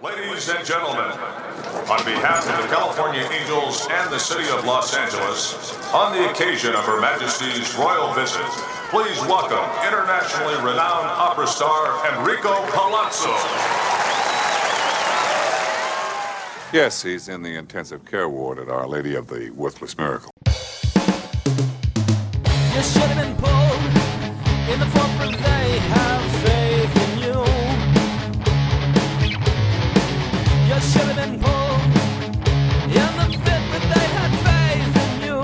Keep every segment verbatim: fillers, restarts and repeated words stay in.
Ladies and gentlemen, on behalf of the California Angels and the city of Los Angeles, on the occasion of Her Majesty's royal visit, please welcome internationally renowned opera star Enrico Palazzo. Yes, he's in the intensive care ward at Our Lady of the Worthless Miracle. You should have been pulled in the fourth, but they have faith in you. You should have been pulled in the fifth, but they had faith in you.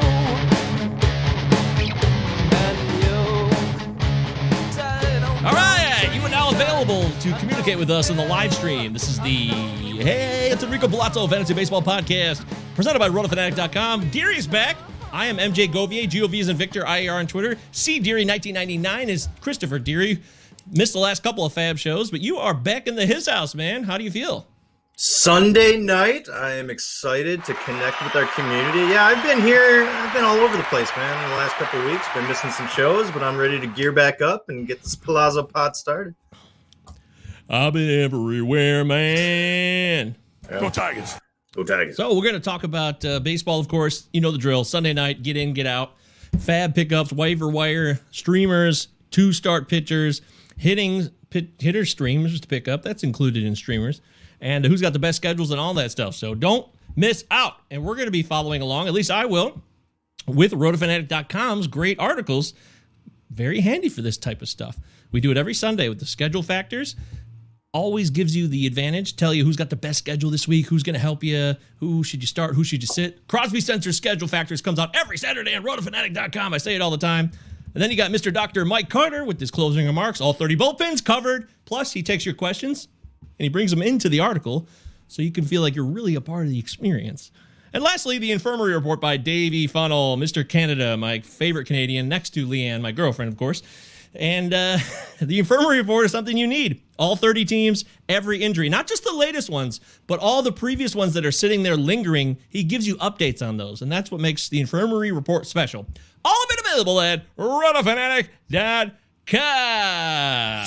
And you said, oh, all right, you are now available to communicate with us in the live stream. This is the Hey, it's Enrico Palazzo Fantasy Baseball Podcast, presented by roto fanatic dot com. Deary's back. I am M J Govier, G O V is in Victor, I A R on Twitter. C Deary nineteen ninety-nine is Christopher Deary. Missed the last couple of Fab shows, but you are back in the his house, man. How do you feel? Sunday night. I am excited to connect with our community. Yeah, I've been here. I've been all over the place, man, in the last couple of weeks. Been missing some shows, but I'm ready to gear back up and get this Palazzo pod started. I've been everywhere, man. Yeah. Go Tigers. Go Tigers. So we're going to talk about uh, baseball, of course. You know the drill. Sunday night, get in, get out. Fab pickups, waiver wire, streamers, two-start pitchers, hitting pit, hitter streamers to pick up. That's included in streamers. And who's got the best schedules and all that stuff. So don't miss out. And we're going to be following along, at least I will, with roto fanatic dot com's great articles. Very handy for this type of stuff. We do it every Sunday with the schedule factors. Always gives you the advantage, tell you who's got the best schedule this week, who's going to help you, who should you start, who should you sit. Crosby Sensor Schedule Factors comes out every Saturday on roto fanatic dot com. I say it all the time. And then you got Mister Doctor Mike Carter with his closing remarks, all thirty bullpens covered. Plus, he takes your questions and he brings them into the article so you can feel like you're really a part of the experience. And lastly, the Infirmary Report by Davey Funnel, Mister Canada, my favorite Canadian, next to Leanne, my girlfriend, of course. And uh, the Infirmary Report is something you need. All thirty teams, every injury. Not just the latest ones, but all the previous ones that are sitting there lingering. He gives you updates on those, and that's what makes the Infirmary Report special. All of it available at roto fanatic dot com.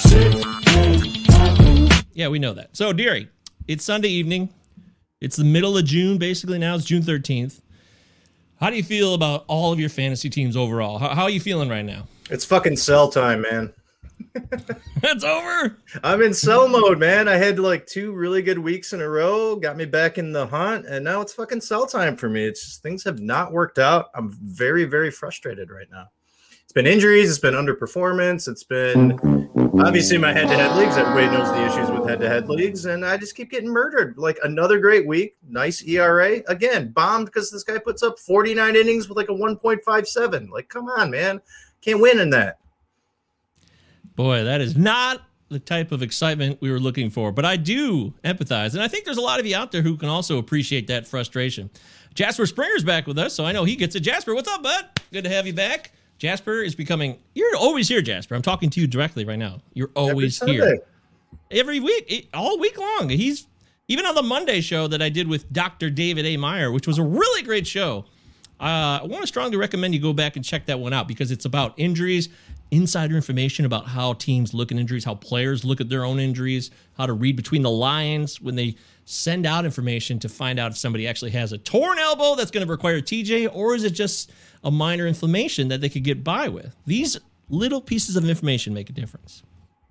Yeah, we know that. So, Deary, it's Sunday evening. It's the middle of June, basically now. It's June thirteenth. How do you feel about all of your fantasy teams overall? How, how are you feeling right now? It's fucking sell time, man. It's over. I'm in sell mode, man. I had like two really good weeks in a row, got me back in the hunt, and now it's fucking sell time for me. It's just things have not worked out. I'm very, very frustrated right now. It's been injuries. It's been underperformance. It's been obviously my head-to-head leagues. Everybody knows the issues with head-to-head leagues, and I just keep getting murdered. Like another great week, nice E R A. Again, bombed because this guy puts up forty-nine innings with like a one point five seven. Like, come on, man. Can't win in that. Boy, that is not the type of excitement we were looking for, but I do empathize. And I think there's a lot of you out there who can also appreciate that frustration. Jasper Springer's back with us, so I know he gets it. Jasper, what's up, bud? Good to have you back. Jasper is becoming, you're always here, Jasper. I'm talking to you directly right now. You're always Every here. Every week, all week long. He's even on the Monday show that I did with Doctor David A. Meyer, which was a really great show. Uh, I want to strongly recommend you go back and check that one out because it's about injuries, insider information about how teams look at injuries, how players look at their own injuries, how to read between the lines when they send out information to find out if somebody actually has a torn elbow that's going to require T J, or is it just a minor inflammation that they could get by with. These little pieces of information make a difference.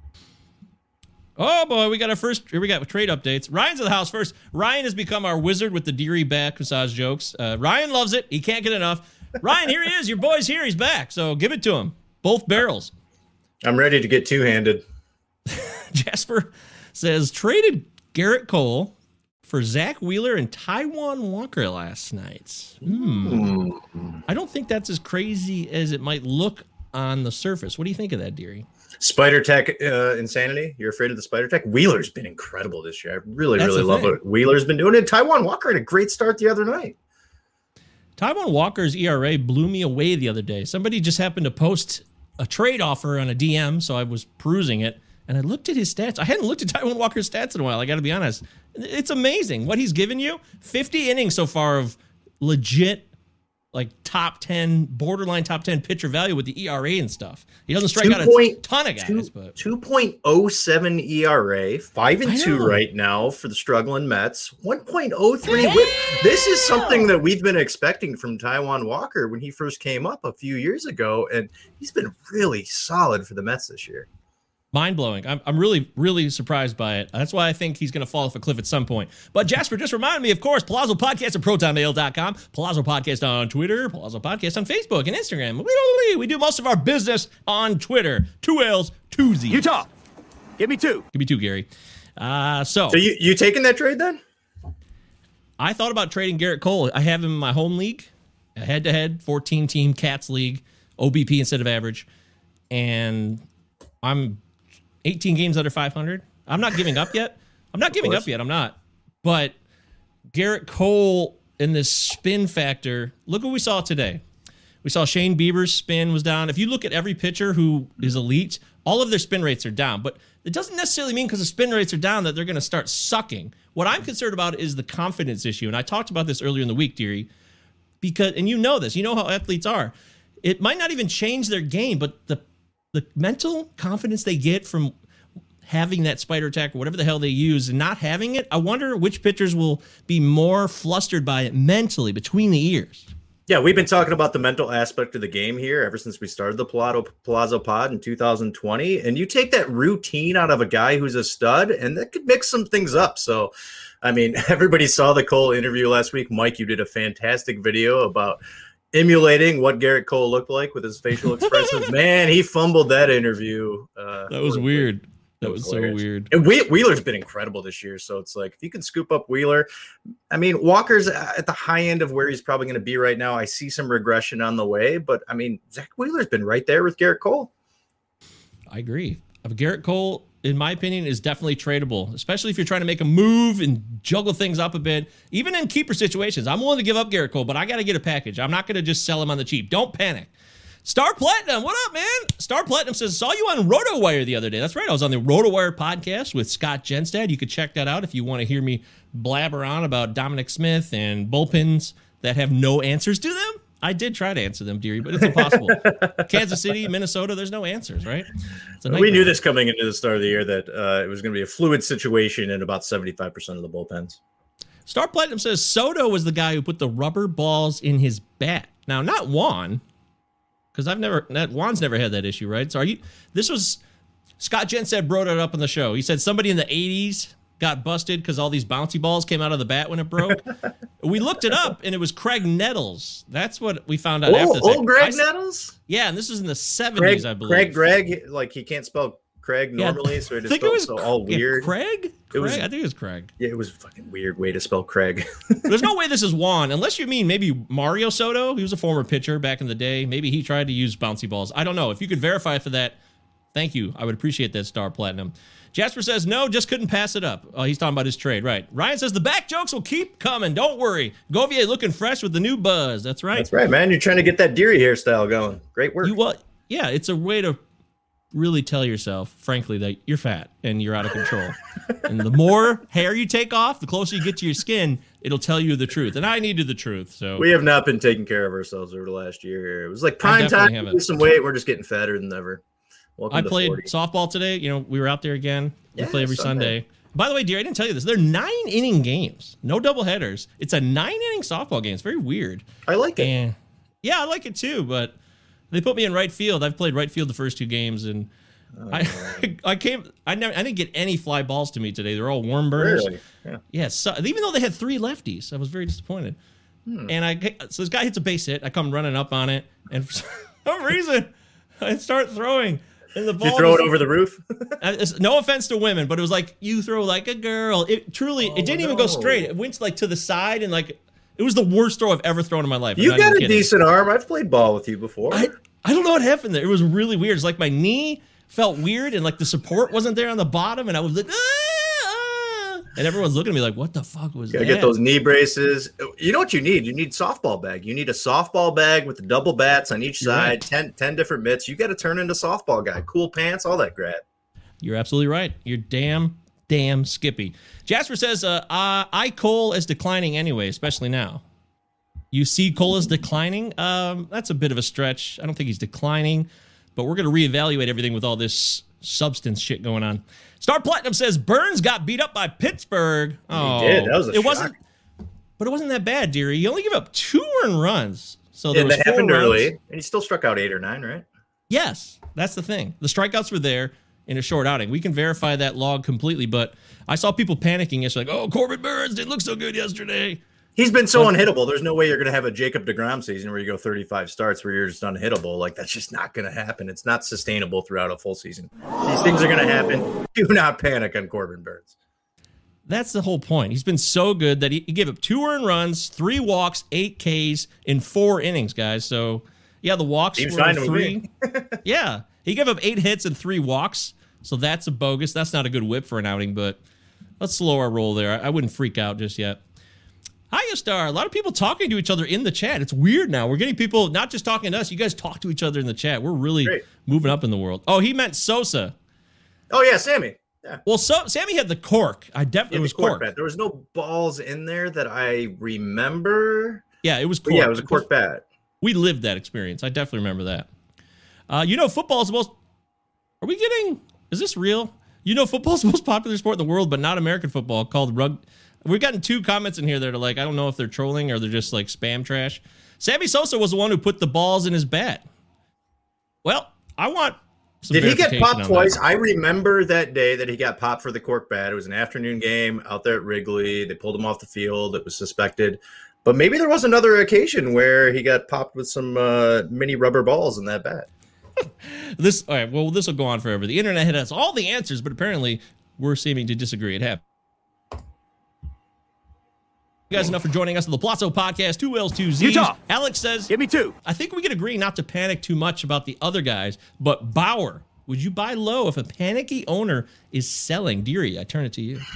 Oh boy, we got our first, here we got trade updates. Ryan's in the house first. Ryan has become our wizard with the Deary back massage jokes. Uh, Ryan loves it. He can't get enough. Ryan, here he is. Your boy's here. He's back. So give it to him. Both barrels. I'm ready to get two-handed. Jasper says, traded Garrett Cole for Zach Wheeler and Taijuan Walker last night. Hmm. Mm. I don't think that's as crazy as it might look on the surface. What do you think of that, Deary? Spider Tech uh, insanity. You're afraid of the Spider Tech? Wheeler's been incredible this year. I really, That's really love thing. what Wheeler's been doing. And Taijuan Walker had a great start the other night. Taijuan Walker's E R A blew me away the other day. Somebody just happened to post a trade offer on a D M, so I was perusing it, and I looked at his stats. I hadn't looked at Taijuan Walker's stats in a while, I got to be honest. It's amazing what he's given you. fifty innings so far of legit like top ten, borderline top ten pitcher value with the E R A and stuff. He doesn't strike two. out a ton of guys, but two point oh seven E R A, five and two right now for the struggling Mets. one point oh three. Damn. This is something that we've been expecting from Taijuan Walker when he first came up a few years ago, and he's been really solid for the Mets this year. Mind blowing. I'm, I'm really, really surprised by it. That's why I think he's going to fall off a cliff at some point. But Jasper just reminded me, of course, Palazzo Podcast at proton mail dot com, Palazzo Podcast on Twitter, Palazzo Podcast on Facebook and Instagram. We, we do most of our business on Twitter. Two L's, two Z's. Utah, give me two. Give me two, Gary. Uh, so, so you you taking that trade then? I thought about trading Garrett Cole. I have him in my home league, a head-to-head, fourteen-team Cats league, O B P instead of average, and I'm eighteen games under five hundred. I'm not giving up yet. I'm not giving up yet. I'm not. But Garrett Cole in this spin factor, look what we saw today. We saw Shane Bieber's spin was down. If you look at every pitcher who is elite, all of their spin rates are down. But it doesn't necessarily mean because the spin rates are down that they're going to start sucking. What I'm concerned about is the confidence issue. And I talked about this earlier in the week, Deary, because, and you know this, you know how athletes are. It might not even change their game, but the the mental confidence they get from having that spider attack or whatever the hell they use and not having it, I wonder which pitchers will be more flustered by it mentally between the ears. Yeah, we've been talking about the mental aspect of the game here ever since we started the Palazzo, Palazzo Pod in two thousand twenty. And you take that routine out of a guy who's a stud, and that could mix some things up. So, I mean, everybody saw the Cole interview last week. Mike, you did a fantastic video about emulating what Garrett Cole looked like with his facial expressions. Man, he fumbled that interview. Uh, that was weird. That was, was so weird. And Wheeler's been incredible this year. So it's like, if you can scoop up Wheeler, I mean, Walker's at the high end of where he's probably going to be right now. I see some regression on the way, but I mean, Zach Wheeler's been right there with Garrett Cole. I agree. Garrett Cole, in my opinion, is definitely tradable, especially if you're trying to make a move and juggle things up a bit. Even in keeper situations, I'm willing to give up Garrett Cole, but I got to get a package. I'm not going to just sell him on the cheap. Don't panic. Star Platinum, what up, man? Star Platinum says, saw you on RotoWire the other day. That's right. I was on the RotoWire podcast with Scott Genstad. You could check that out if you want to hear me blabber on about Dominic Smith and bullpens that have no answers to them. I did try to answer them, Deary, but it's impossible. Kansas City, Minnesota, there's no answers, right? We knew this coming into the start of the year that uh, it was going to be a fluid situation in about seventy-five percent of the bullpens. Star Platinum says Soto was the guy who put the rubber balls in his bat. Now, not Juan, because I've never, that Juan's never had that issue, right? So are you, this was, Scott Genstad brought it up on the show. He said somebody in the eighties got busted because all these bouncy balls came out of the bat when it broke. We looked it up, and it was Craig Nettles. That's what we found out oh, after. Old Greg I, Nettles? Yeah, and this is in the seventies, Craig, I believe. Craig Greg, like he can't spell Craig normally, yeah, so it just felt so all weird. Yeah, Craig? Craig? It was, I think it was Craig. Yeah, it was a fucking weird way to spell Craig. There's no way this is Juan, unless you mean maybe Mario Soto. He was a former pitcher back in the day. Maybe he tried to use bouncy balls. I don't know. If you could verify for that, thank you. I would appreciate that, Star Platinum. Jasper says, no, just couldn't pass it up. Oh, he's talking about his trade, right. Ryan says, the back jokes will keep coming. Don't worry. Govier looking fresh with the new buzz. That's right. That's right, man. You're trying to get that Deary hairstyle going. Great work. You, well, yeah, it's a way to really tell yourself, frankly, that you're fat and you're out of control. And the more hair you take off, the closer you get to your skin, it'll tell you the truth. And I needed the truth. So we have not been taking care of ourselves over the last year. It was like prime time to lose some weight. We're just getting fatter than ever. Welcome I to played forty. Softball today. You know, we were out there again. We yeah, play every Sunday. Sunday. By the way, dear, I didn't tell you this. They're nine inning games, no double headers. It's a nine inning softball game. It's very weird. I like it. And yeah, I like it too. But they put me in right field. I've played right field the first two games, and oh, I I came. I never. I didn't get any fly balls to me today. They're all worm burners. Really? Yeah. Yeah. So, even though they had three lefties, I was very disappointed. Hmm. And I so this guy hits a base hit. I come running up on it, and for some reason, I start throwing. And the ball Did you throw was, it over the roof? No offense to women, but it was like you throw like a girl. It truly, oh, it didn't no. even go straight. It went like to the side, and like it was the worst throw I've ever thrown in my life. You got a kidding. decent arm. I've played ball with you before. I, I don't know what happened there. It was really weird. It's like my knee felt weird, and like the support wasn't there on the bottom, and I was like, ah, ah. And everyone's looking at me like, what the fuck was you that? Get those knee braces. You know what you need? You need softball bag. You need a softball bag with the double bats on each You're side, right. ten, ten different mitts. You got to turn into softball guy. Cool pants, all that crap. You're absolutely right. You're damn, damn Skippy. Jasper says, uh, uh, I Cole is declining anyway, especially now. You see Cola's declining. Um, that's a bit of a stretch. I don't think he's declining, but we're going to reevaluate everything with all this substance shit going on. Star Platinum says Burns got beat up by Pittsburgh. Oh, he did. That was a it shock. wasn't, but it wasn't that bad, dearie. He only gave up two earned runs. So there yeah, was that four happened runs. early, and he still struck out eight or nine, right? Yes, that's the thing. The strikeouts were there in a short outing. We can verify that log completely, but I saw people panicking. It's like, oh, Corbin Burns didn't look so good yesterday. He's been so unhittable. There's no way you're going to have a Jacob deGrom season where you go thirty-five starts where you're just unhittable. Like, that's just not going to happen. It's not sustainable throughout a full season. These things are going to happen. Do not panic on Corbin Burns. That's the whole point. He's been so good that he, he gave up two earned runs, three walks, eight Ks in four innings, guys. So, yeah, the walks Seems were fine to three. me. Yeah, he gave up eight hits and three walks. So that's a bogus. That's not a good whip for an outing, but let's slow our roll there. I, I wouldn't freak out just yet. Hiya, Star. A lot of people talking to each other in the chat. It's weird now. We're getting people not just talking to us. You guys talk to each other in the chat. We're really Great. moving up in the world. Oh, he meant Sosa. Oh, yeah, Sammy. Yeah. Well, so Sammy had the cork. I definitely It was was cork cork. bat. There was no balls in there that I remember. Yeah, it was But cork. yeah, it was a cork bat. We lived that experience. I definitely remember that. Uh, you know, football is the most. Are we getting? Is this real? You know, football is the most popular sport in the world, but not American football. Called rug. We've gotten two comments in here that are like, I don't know if they're trolling or they're just like spam trash. Sammy Sosa was the one who put the balls in his bat. Well, I want. Some Did he get verification popped on twice? that. I remember that day that he got popped for the cork bat. It was an afternoon game out there at Wrigley. They pulled him off the field. It was suspected. But maybe there was another occasion where he got popped with some uh, mini rubber balls in that bat. This all right. Well, this will go on forever. The internet hit us all the answers, but apparently we're seeming to disagree. It happened. You guys enough for joining us on the Palazzo Podcast. Two L's, two Z's. Utah. Alex says, Give me two. I think we can agree not to panic too much about the other guys, but Bauer, would you buy low if a panicky owner is selling? Deary, I turn it to you.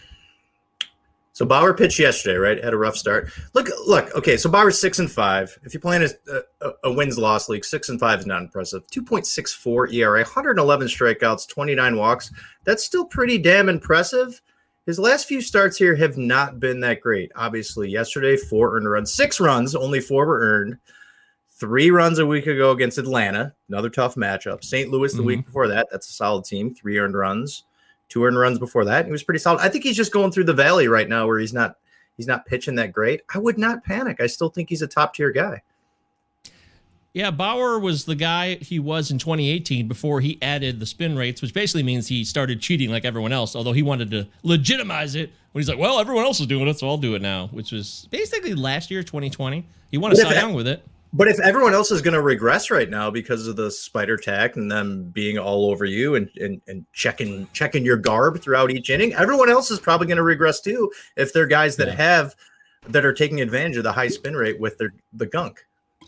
So Bauer pitched yesterday, right? Had a rough start. Look, look. Okay, so Bauer's six and five. If you're playing a, a, a wins-loss league, six and five is not impressive. two point six four E R A, one hundred eleven strikeouts, twenty-nine walks. That's still pretty damn impressive. His last few starts here have not been that great. Obviously, yesterday, four earned runs, six runs, only four were earned. Three runs a week ago against Atlanta, another tough matchup. Saint Louis the mm-hmm. week before that, that's a solid team. Three earned runs, two earned runs before that. He was pretty solid. I think he's just going through the valley right now where he's not he's not pitching that great. I would not panic. I still think he's a top tier guy. Yeah, Bauer was the guy he was in twenty eighteen before he added the spin rates, which basically means he started cheating like everyone else, although he wanted to legitimize it when he's like, well, everyone else is doing it, so I'll do it now, which was basically last year, twenty twenty. He won a Cy Young with it. But if everyone else is going to regress right now because of the spider tack and them being all over you and, and, and checking checking your garb throughout each inning, everyone else is probably going to regress too if they're guys that yeah. have that are taking advantage of the high spin rate with their the gunk.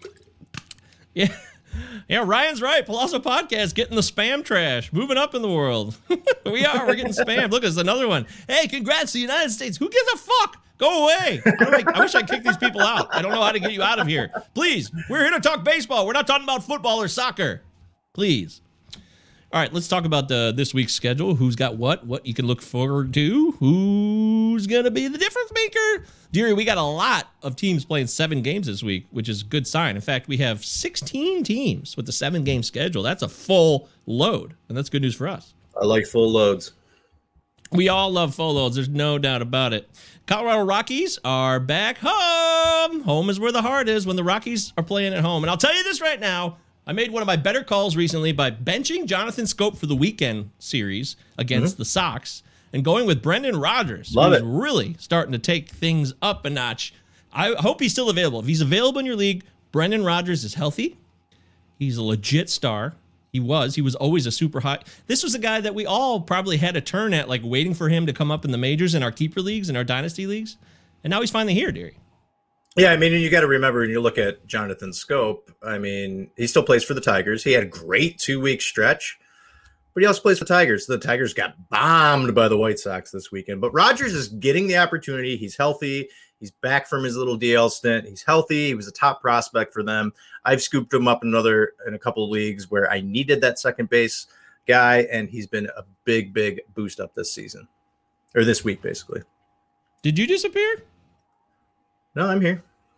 Yeah, yeah. Ryan's right. Palazzo Podcast getting the spam trash, moving up in the world. we are. We're getting spammed. Look, there's another one. Hey, congrats to the United States. Who gives a fuck? Go away. I, like, I wish I'd kick these people out. I don't know how to get you out of here. Please, we're here to talk baseball. We're not talking about football or soccer. Please. All right, let's talk about the this week's schedule. Who's got what? What you can look forward to? Who's going to be the difference maker? Deary, we got a lot of teams playing seven games this week, which is a good sign. In fact, we have sixteen teams with the seven-game schedule. That's a full load, and that's good news for us. I like full loads. We all love full loads. There's no doubt about it. Colorado Rockies are back home. Home is where the heart is when the Rockies are playing at home. And I'll tell you this right now. I made one of my better calls recently by benching Jonathan Scope for the weekend series against mm-hmm. the Sox and going with Brendan Rodgers. Love who's it. really starting to take things up a notch. I hope he's still available. If he's available in your league, Brendan Rodgers is healthy. He's a legit star. He was. He was always a super high. This was a guy that we all probably had a turn at, like waiting for him to come up in the majors in our keeper leagues and our dynasty leagues. And now he's finally here, Deary. Yeah, I mean, you got to remember when you look at Jonathan Scope, I mean, he still plays for the Tigers. He had a great two-week stretch, but he also plays for the Tigers. The Tigers got bombed by the White Sox this weekend. But Rodgers is getting the opportunity. He's healthy. He's back from his little D L stint. He's healthy. He was a top prospect for them. I've scooped him up in another in a couple of leagues where I needed that second base guy, and he's been a big, big boost up this season, or this week, basically. Did you disappear? No, I'm here.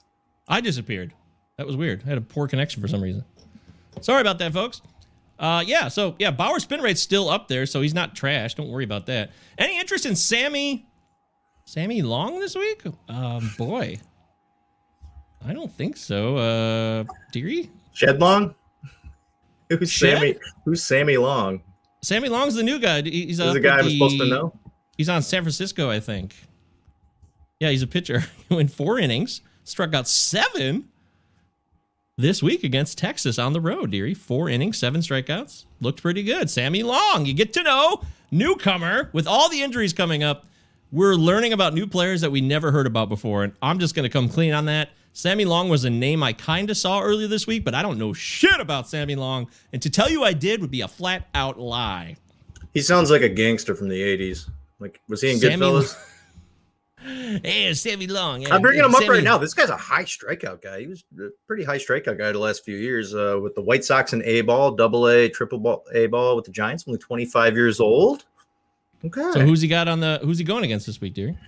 I disappeared. That was weird. I had a poor connection for some reason. Sorry about that, folks. Uh, yeah, so, yeah, Bauer's spin rate's still up there, so he's not trash. Don't worry about that. Any interest in Sammy... Sammy Long this week? Um, boy. I don't think so. Uh, Deary? Shed Long? Who's Shed? Sammy? Who's Sammy Long? Sammy Long's the new guy. He's He's up the guy with I'm the- supposed to know. He's on San Francisco, I think. Yeah, he's a pitcher. He went four innings, struck out seven this week against Texas on the road, Deary. Four innings, seven strikeouts. Looked pretty good. Sammy Long, you get to know, newcomer. With all the injuries coming up, we're learning about new players that we never heard about before, and I'm just going to come clean on that. Sammy Long was a name I kind of saw earlier this week, but I don't know shit about Sammy Long, and to tell you I did would be a flat-out lie. He sounds like a gangster from the eighties. Like, was he in Sammy Goodfellas? Hey, Sammy Long. Yeah, I'm bringing him up Sammy- right now. This guy's a high strikeout guy. He was a pretty high strikeout guy the last few years uh, with the White Sox and A ball, double A, triple ball, A ball with the Giants. Only twenty-five years old. Okay. So who's he got on the? Who's he going against this week, dear?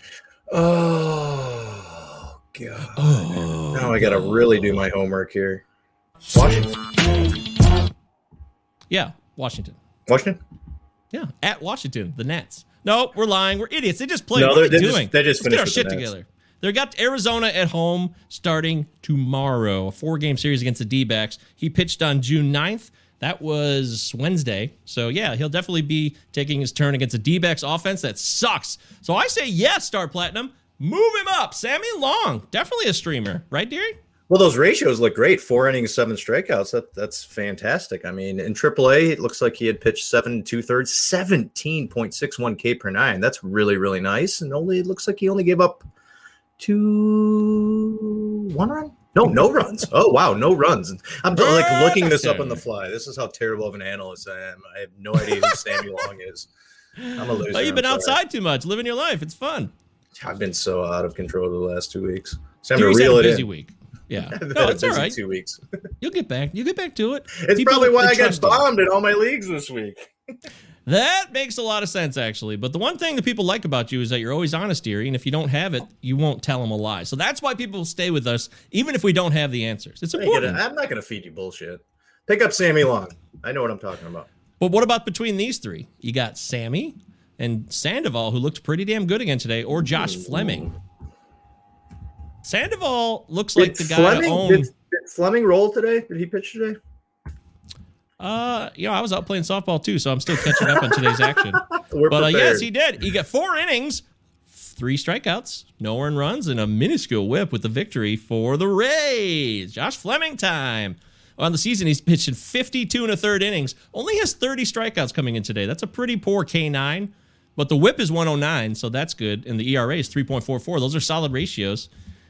Oh god. Oh, now I got to really do my homework here. Washington. Yeah, Washington. Washington. Yeah, at Washington, the Nats. No, we're lying. We're idiots. They just played. No, what are they- they they just- doing? they just Let's get our finished shit with the Nats. together. They got Arizona at home starting tomorrow. A four-game series against the D-backs. He pitched on June ninth. That was Wednesday. So, yeah, he'll definitely be taking his turn against a D-backs offense that sucks. So I say yes, Star Platinum. Move him up. Sammy Long. Definitely a streamer. Right, Deary? Well, those ratios look great. Four innings, seven strikeouts. That that's fantastic. I mean, in triple A, it looks like he had pitched seven and two thirds, seventeen point six one K per nine. That's really, really nice. And only it looks like he only gave up two one run. No, no runs. Oh wow, no runs. I'm like looking this up on the fly. This is how terrible of an analyst I am. I have no idea who Sammy Long is. I'm a loser. Oh, you've been I'm sorry. outside too much, living your life. It's fun. I've been so out of control the last two weeks. It's time to Deary's had reel a it busy in. week. Yeah. I've No, had a it's all busy right. Two weeks. You'll get back. You get back to it. It's People- probably why they I got trust you. bombed in all my leagues this week. That makes a lot of sense, actually. But the one thing that people like about you is that you're always honest, Deary, and if you don't have it, you won't tell them a lie. So that's why people stay with us, even if we don't have the answers. It's I ain't gonna- important. I'm not going to feed you bullshit. Pick up Sammy Long. I know what I'm talking about. But what about between these three? You got Sammy and Sandoval, who looked pretty damn good again today, or Josh Fleming. Sandoval looks like Did the guy Fleming, to own. did, did Fleming roll today? Did he pitch today? Uh, you know, I was out playing softball too, so I'm still catching up on today's action. We're But uh, prepared. yes, he did. He got four innings, three strikeouts, no earned runs, and a minuscule whip with the victory for the Rays. Josh Fleming time. On the season, he's pitched in fifty-two and a third innings. Only has thirty strikeouts coming in today. That's a pretty poor K nine, but the whip is one oh nine, so that's good. And the E R A is three point four four. Those are solid ratios.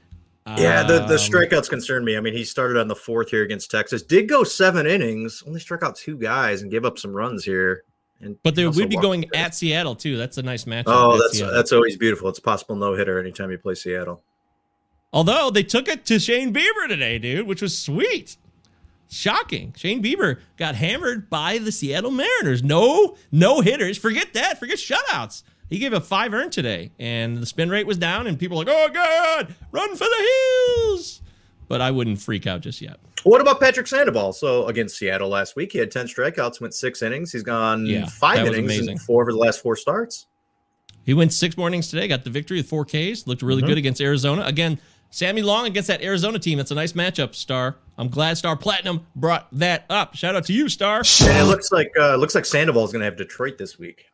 Yeah, the, the Um, strikeouts concern me. I mean, he started on the fourth here against Texas. Did go seven innings, only struck out two guys and gave up some runs here. And But they also would be walked going a bit. at Seattle, too. That's a nice matchup. Oh, at that's Seattle. that's always beautiful. It's a possible no hitter anytime you play Seattle. Although they took it to Shane Bieber today, dude, which was sweet. Shocking. Shane Bieber got hammered by the Seattle Mariners. No, no hitters. Forget that. Forget shutouts. He gave up five earned today, and the spin rate was down, and people were like, oh, God, run for the hills. But I wouldn't freak out just yet. What about Patrick Sandoval? So against Seattle last week, he had ten strikeouts, went six innings. He's gone Yeah, five that was innings amazing. in four of the last four starts. He went six mornings today, got the victory with four Ks, looked really Mhm. good against Arizona. Again, Sammy Long against that Arizona team. That's a nice matchup, Star. I'm glad Star Platinum brought that up. Shout out to you, Star. And it looks like uh, looks like Sandoval's going to have Detroit this week.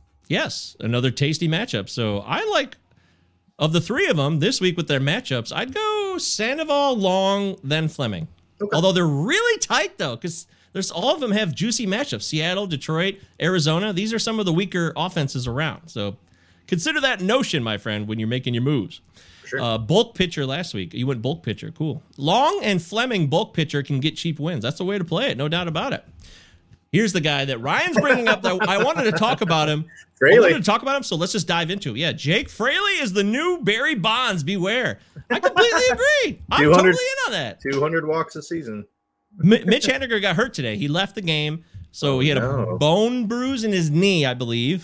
Yes, another tasty matchup. So I like, of the three of them this week with their matchups, I'd go Sandoval, Long, then Fleming. Okay. Although they're really tight, though, because there's all of them have juicy matchups. Seattle, Detroit, Arizona. These are some of the weaker offenses around. So consider that notion, my friend, when you're making your moves. Sure. Uh, bulk pitcher last week. You went bulk pitcher. Cool. Long and Fleming bulk pitcher can get cheap wins. That's the way to play it. No doubt about it. Here's the guy that Ryan's bringing up that I wanted to talk about him. I Fraley. wanted to talk about him, so let's just dive into it. Yeah, Jake Fraley is the new Barry Bonds. Beware. I completely agree. I'm two hundred totally in on that. two hundred walks a season. M- Mitch Haniger got hurt today. He left the game, so he had a no. bone bruise in his knee, I believe.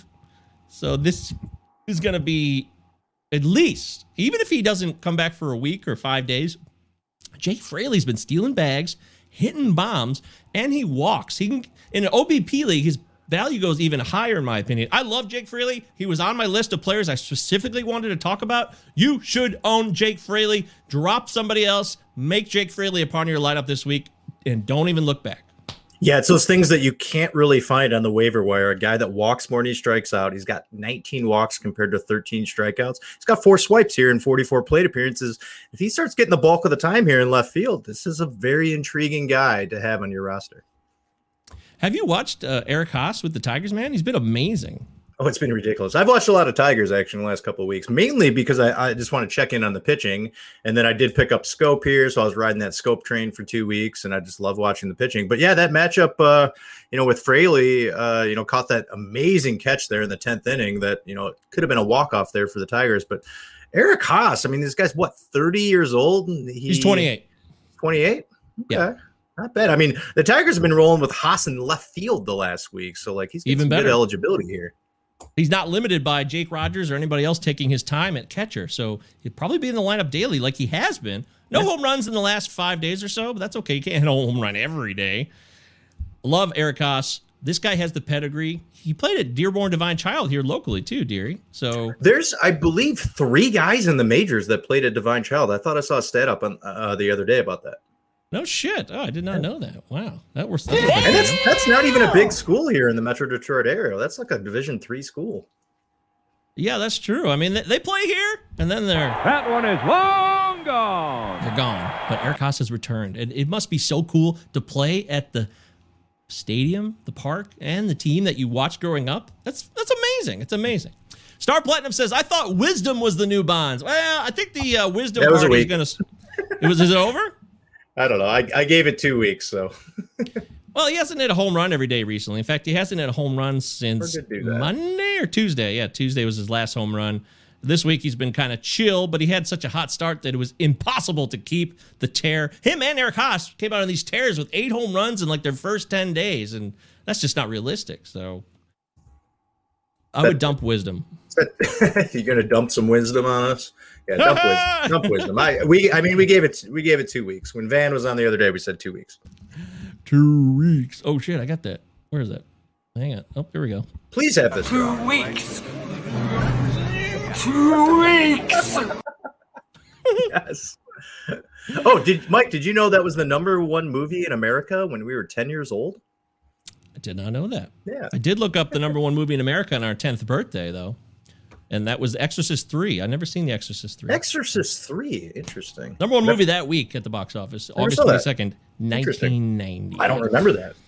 So this is going to be at least, even if he doesn't come back for a week or five days, Jake Fraley's been stealing bags, hitting bombs, and he walks. He can, in an O B P league, his value goes even higher, in my opinion. I love Jake Fraley. He was on my list of players I specifically wanted to talk about. You should own Jake Fraley. Drop somebody else. Make Jake Fraley a part of your lineup this week, and don't even look back. Yeah, it's those things that you can't really find on the waiver wire. A guy that walks more than he strikes out. He's got nineteen walks compared to thirteen strikeouts. He's got four swipes here and forty-four plate appearances. If he starts getting the bulk of the time here in left field, this is a very intriguing guy to have on your roster. Have you watched uh, Eric Haas with the Tigers, man? He's been amazing. Oh, it's been ridiculous. I've watched a lot of Tigers actually in the last couple of weeks, mainly because I, I just want to check in on the pitching. And then I did pick up Scope here, so I was riding that Scope train for two weeks, and I just love watching the pitching. But yeah, that matchup, uh, you know, with Fraley, uh, you know, caught that amazing catch there in the tenth inning that, you know, it could have been a walk-off there for the Tigers. But Eric Haas, I mean, this guy's, what, thirty years old? And he, He's twenty-eight. twenty-eight? Okay. Yeah. Not bad. I mean, the Tigers have been rolling with Haas in left field the last week, so, like, he's got Even some better. good eligibility here. He's not limited by Jake Rogers or anybody else taking his time at catcher, so he'd probably be in the lineup daily like he has been. No home runs in the last five days or so, but that's okay. You can't hit a home run every day. Love Eric Haas. This guy has the pedigree. He played at Dearborn Divine Child here locally too, Deary. So there's, I believe, three guys in the majors that played at Divine Child. I thought I saw a stat up on uh, the other day about that. no shit. Oh, I did not know that. Wow, that was. And that's that's not even a big school here in the Metro Detroit area. That's like a Division three school. Yeah, that's true. I mean, they, they play here, and then they're That one is long gone. they're gone. But Eric Haas has returned, and it must be so cool to play at the stadium, the park, and the team that you watched growing up. That's that's amazing. It's amazing. Star Platinum says, "I thought Wisdom was the new Bonds." Well, I think the uh, Wisdom That was a party is week. going to. It was. Is it over? I don't know. I, I gave it two weeks, so Well, he hasn't hit a home run every day recently. In fact, he hasn't hit a home run since Or did do that. Monday or Tuesday. Yeah, Tuesday was his last home run. This week he's been kind of chill, but he had such a hot start that it was impossible to keep the tear. Him and Eric Haas came out on these tears with eight home runs in like their first ten days, and that's just not realistic. So I would dump Wisdom. you're gonna dump some wisdom on us. Yeah, dump wisdom. Dump wisdom. I we I mean we gave it we gave it two weeks. When Van was on the other day, we said two weeks. Two weeks. Oh shit, I got that. Where is that? Hang on. Oh, here we go. Please have this. Two weeks. Two weeks. Yes. Oh, did Mike? Did you know that was the number one movie in America when we were ten years old? I did not know that. Yeah. I did look up the number one movie in America on our tenth birthday, though. And that was Exorcist three. I've never seen The Exorcist three. Exorcist three. Interesting. Number one movie that week at the box office, Never August saw that. twenty-second, nineteen ninety. I don't remember that.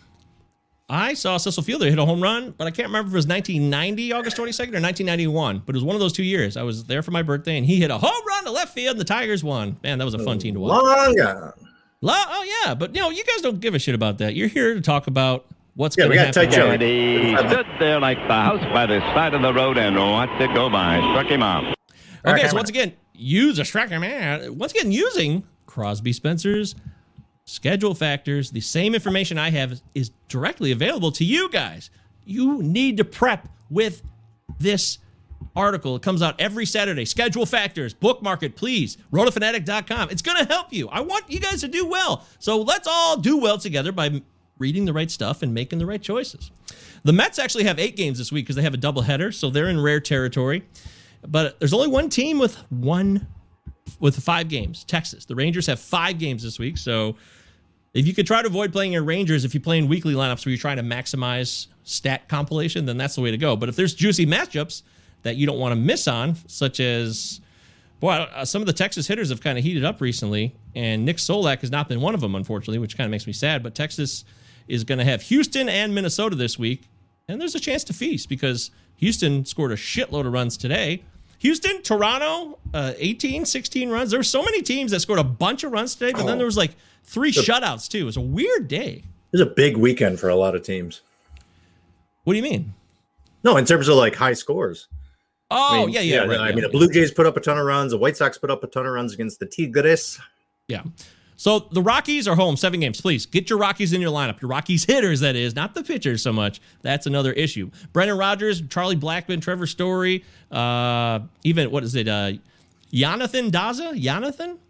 I saw Cecil Fielder hit a home run, but I can't remember if it was nineteen ninety, August twenty-second, or nineteen ninety-one. But it was one of those two years. I was there for my birthday, and he hit a home run to left field, and the Tigers won. Man, that was a fun team to watch. Long gone. La- oh, yeah, but, you know, you guys don't give a shit about that. You're here to talk about what's Yeah, going we to got happen. tight jelly. And he stood there like the house by the side of the road and watched it go by. Struck him out. Okay, so once again, use a striker man. Once again, using Crosby Spencer's schedule factors. The same information I have is directly available to you guys. You need to prep with this article. It comes out every Saturday. Schedule factors, bookmark it, please. Rotofanatic dot com. It's going to help you. I want you guys to do well. So let's all do well together by reading the right stuff and making the right choices. The Mets actually have eight games this week because they have a doubleheader, so they're in rare territory. But there's only one team with one with five games, Texas. The Rangers have five games this week, so if you could try to avoid playing your Rangers if you play in weekly lineups where you're trying to maximize stat compilation, then that's the way to go. But if there's juicy matchups that you don't want to miss on, such as, boy, uh, some of the Texas hitters have kind of heated up recently, and Nick Solak has not been one of them, unfortunately, which kind of makes me sad. But Texas is going to have Houston and Minnesota this week, and there's a chance to feast because Houston scored a shitload of runs today. Houston, Toronto, uh, eighteen, sixteen runs. There were so many teams that scored a bunch of runs today, but then there was like three shutouts, too. It was a weird day. It was a big weekend for a lot of teams. What do you mean? No, in terms of like high scores. Oh, I mean, yeah, yeah. right, I yeah. mean, the Blue Jays put up a ton of runs. The White Sox put up a ton of runs against the Tigres. Yeah. So the Rockies are home, seven games. Please get your Rockies in your lineup. Your Rockies hitters, that is, not the pitchers so much. That's another issue. Brendan Rodgers, Charlie Blackmon, Trevor Story, uh, even, what is it, uh, Jonathan Daza? Jonathan?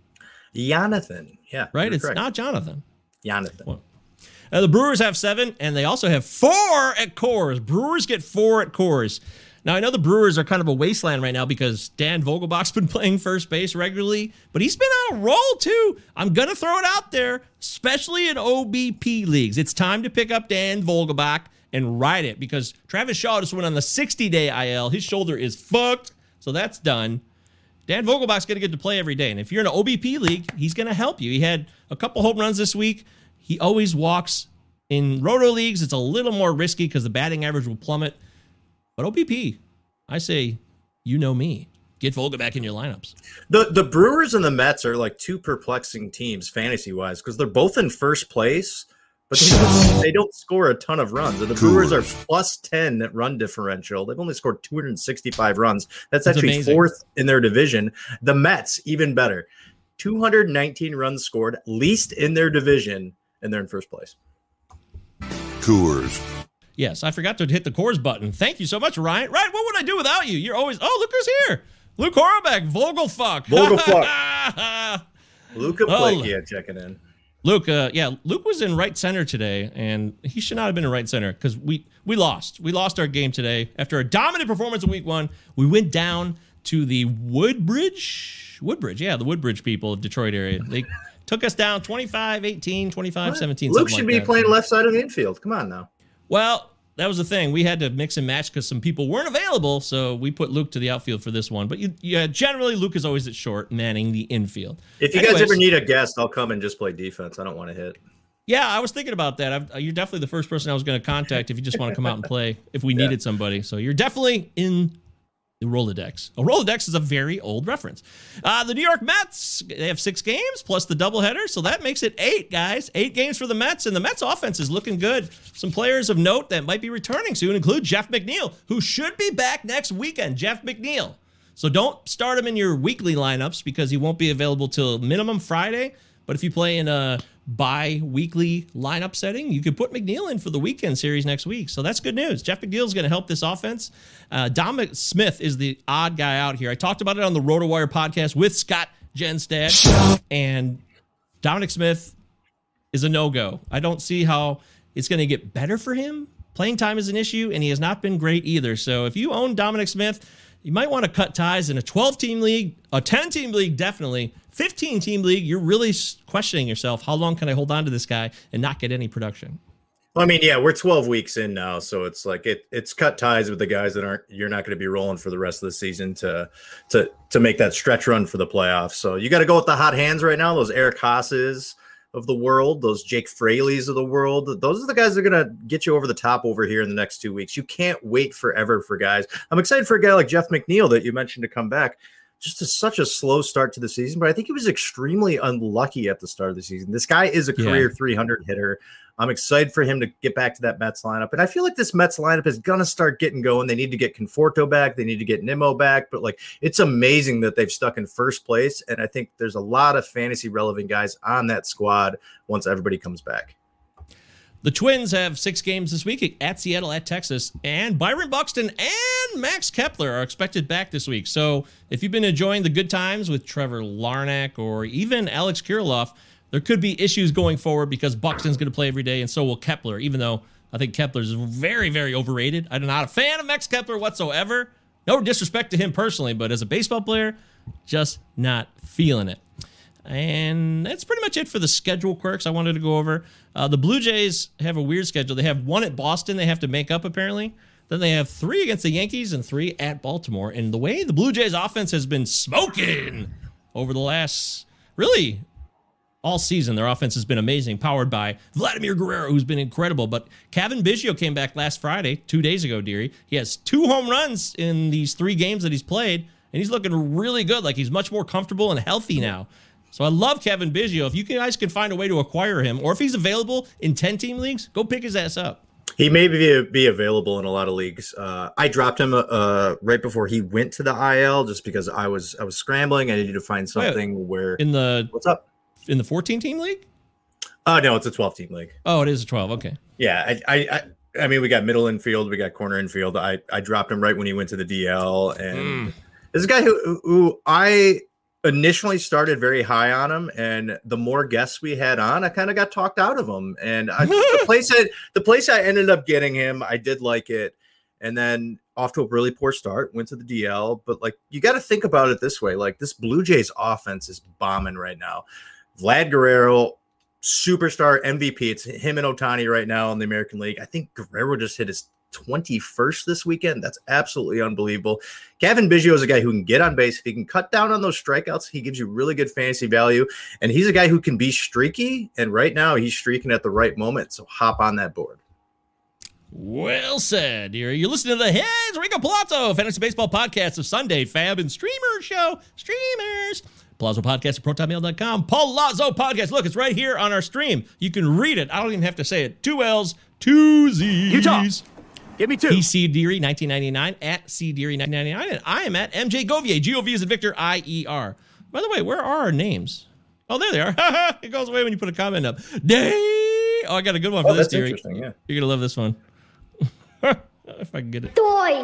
Jonathan. Yeah. Right? you're It's correct. not Jonathan. Jonathan. Well, Uh, the Brewers have seven, and they also have four at Coors. Brewers get four at Coors. Now, I know the Brewers are kind of a wasteland right now because Dan Vogelbach's been playing first base regularly, but he's been on a roll too. I'm going to throw it out there, especially in O B P leagues. It's time to pick up Dan Vogelbach and ride it because Travis Shaw just went on the sixty-day I L. His shoulder is fucked, so that's done. Dan Vogelbach's going to get to play every day, and if you're in an O B P league, he's going to help you. He had a couple home runs this week. He always walks. In roto leagues, it's a little more risky because the batting average will plummet. But O B P, I say, you know me. Get Vogelbach in your lineups. The the Brewers and the Mets are like two perplexing teams fantasy wise because they're both in first place, but they don't, they don't score a ton of runs. And the Brewers are plus ten at run differential. They've only scored two hundred sixty-five runs. That's, That's actually amazing. Fourth in their division. The Mets, even better, two hundred nineteen runs scored, least in their division, and they're in first place. Coors. Yes, I forgot to hit the Coors button. Thank you so much, Ryan. Ryan, what would I do without you? You're always, oh, look who's here. Luke Horvath, Vogelfuck. Vogelfuck. Luke Plakia checking in. Luke, uh, yeah, Luke was in right center today, and he should not have been in right center because we, we lost. We lost our game today. After a dominant performance in week one, we went down to the Woodbridge. Woodbridge, yeah, the Woodbridge people of Detroit area. They took us down twenty-five eighteen, twenty-five seventeen. Luke should like be that. playing left side of the infield. Come on now. Well, that was the thing. We had to mix and match because some people weren't available, so we put Luke to the outfield for this one. But you, yeah, generally, Luke is always at short, manning the infield. If you Anyways, guys ever need a guest, I'll come and just play defense. I don't want to hit. Yeah, I was thinking about that. I've, you're definitely the first person I was going to contact if you just want to come out and play if we needed yeah. somebody. So you're definitely in the Rolodex. A Rolodex is a very old reference. Uh, the New York Mets, they have six games plus the doubleheader, so that makes it eight, guys. Eight games for the Mets, and the Mets offense is looking good. Some players of note that might be returning soon include Jeff McNeil, who should be back next weekend. Jeff McNeil. So don't start him in your weekly lineups because he won't be available till minimum Friday. But if you play in a bi-weekly lineup setting, you could put McNeil in for the weekend series next week. So that's good news. Jeff McNeil is going to help this offense. Uh, Dominic Smith is the odd guy out here. I talked about it on the RotoWire podcast with Scott Genstad, and Dominic Smith is a no-go. I don't see how it's going to get better for him. Playing time is an issue, and he has not been great either. So if you own Dominic Smith, you might want to cut ties in a twelve-team league, a ten-team league, definitely. fifteen-team league, you're really questioning yourself. How long can I hold on to this guy and not get any production? Well, I mean, yeah, we're twelve weeks in now, so it's like it it's cut ties with the guys that aren't. You're not going to be rolling for the rest of the season to to to make that stretch run for the playoffs. So you got to go with the hot hands right now. Those Eric Haas's of the world, those Jake Fraley's of the world. Those are the guys that are going to get you over the top over here in the next two weeks. You can't wait forever for guys. I'm excited for a guy like Jeff McNeil that you mentioned to come back. Just a, such a slow start to the season, but I think he was extremely unlucky at the start of the season. This guy is a career yeah. three hundred hitter. I'm excited for him to get back to that Mets lineup. And I feel like this Mets lineup is going to start getting going. They need to get Conforto back. They need to get Nimmo back. But, like, it's amazing that they've stuck in first place. And I think there's a lot of fantasy relevant guys on that squad once everybody comes back. The Twins have six games this week at Seattle, at Texas, and Byron Buxton and Max Kepler are expected back this week. So if you've been enjoying the good times with Trevor Larnach or even Alex Kirilloff, there could be issues going forward because Buxton's going to play every day, and so will Kepler, even though I think Kepler's very, very overrated. I'm not a fan of Max Kepler whatsoever. No disrespect to him personally, but as a baseball player, just not feeling it. And that's pretty much it for the schedule quirks I wanted to go over. Uh, the Blue Jays have a weird schedule. They have one at Boston they have to make up, apparently. Then they have three against the Yankees and three at Baltimore. And the way the Blue Jays offense has been smoking over the last, really, all season, their offense has been amazing, powered by Vladimir Guerrero, who's been incredible. But Kevin Biggio came back last Friday, two days ago, dearie. He has two home runs in these three games that he's played, and he's looking really good. Like, he's much more comfortable and healthy now. So I love Kevin Biggio. If you guys can find a way to acquire him, or if he's available in ten-team leagues, go pick his ass up. He may be, be available in a lot of leagues. Uh, I dropped him uh, right before he went to the I L just because I was I was scrambling. I needed to find something Wait, where in the what's up in the fourteen-team league. Oh no, it's a twelve-team league. Oh, it is a twelve. Okay. Yeah, I, I I I mean we got middle infield, we got corner infield. I I dropped him right when he went to the D L, and mm. this guy who who I initially started very high on him, and the more guests we had on, I kind of got talked out of him. And I, the place that the place I ended up getting him, I did like it, and then off to a really poor start, went to the D L. But like, you got to think about it this way: like, this Blue Jays offense is bombing right now. Vlad Guerrero, superstar M V P. It's him and Ohtani right now in the American League. I think Guerrero just hit his twenty-first this weekend. That's absolutely unbelievable. Gavin Biggio is a guy who can get on base. If he can cut down on those strikeouts, he gives you really good fantasy value. And he's a guy who can be streaky. And right now he's streaking at the right moment. So hop on that board. Well said, dear. You're listening to the Heads Rico Palazzo Fantasy Baseball Podcast of Sunday Fab and Streamer Show. Streamers. Palazzo Podcast at proton mail dot com. Palazzo Podcast. Look, it's right here on our stream. You can read it. I don't even have to say it. Two L's, two Z's. Utah. Give me two. He's C. Deary, nineteen ninety-nine, at C. Deary, nineteen ninety-nine, and I am at M J Govier, G O V as in Victor, I E R. By the way, where are our names? Oh, there they are. It goes away when you put a comment up. Day. Oh, I got a good one for Oh, this, that's Deary. interesting, yeah. You're going to love this one. If I can get it. Doy.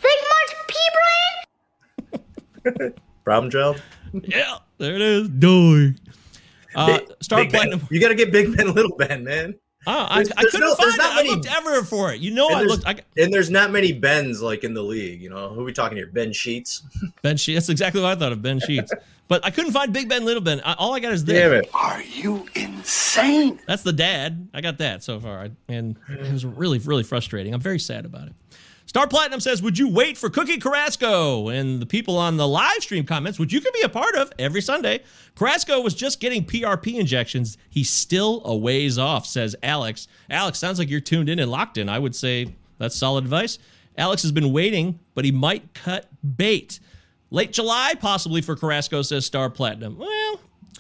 Sigma's pea brain. Problem child. Yeah, there it is. Doy. Uh, Big- Star Big Ben. Platinum. You got to get Big Ben, Little Ben, man. Oh, I, There's- I there's couldn't no- there's find not it. many- I looked everywhere for it. You know, And I there's, looked. I, and there's not many Bens like in the league. You know, who are we talking here? Ben Sheets. Ben Sheets. That's exactly what I thought of, Ben Sheets. But I couldn't find Big Ben, Little Ben. I, all I got is this. Damn it. Are you insane? That's the dad. I got that so far. I, and it was really, really frustrating. I'm very sad about it. Star Platinum says, would you wait for Cookie Carrasco? And the people on the live stream comments, which you can be a part of every Sunday. Carrasco was just getting P R P injections. He's still a ways off, says Alex. Alex, sounds like you're tuned in and locked in. I would say that's solid advice. Alex has been waiting, but he might cut bait. Late July, possibly, for Carrasco, says Star Platinum. Well,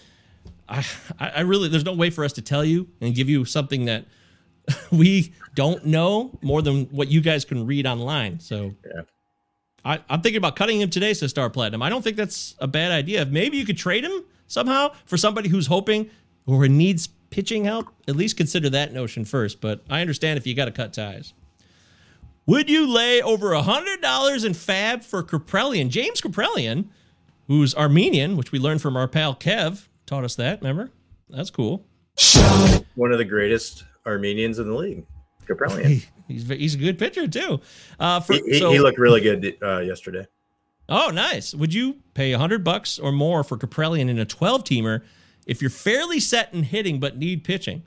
I, I really, there's no way for us to tell you and give you something that we don't know more than what you guys can read online. So Yeah. I, I'm thinking about cutting him today, says Star Platinum. I don't think that's a bad idea. Maybe you could trade him somehow for somebody who's hoping or needs pitching help. At least consider that notion first. But I understand if you got to cut ties. Would you lay over one hundred dollars in Fab for Kaprelian? James Kaprelian, who's Armenian, which we learned from our pal Kev, taught us that, remember? That's cool. One of the greatest Armenians in the league. Kaprelian. He, he's he's a good pitcher, too. Uh, for, He, he, so, he looked really good uh, yesterday. Oh, nice. Would you pay one hundred bucks or more for Kaprelian in a twelve-teamer if you're fairly set in hitting but need pitching?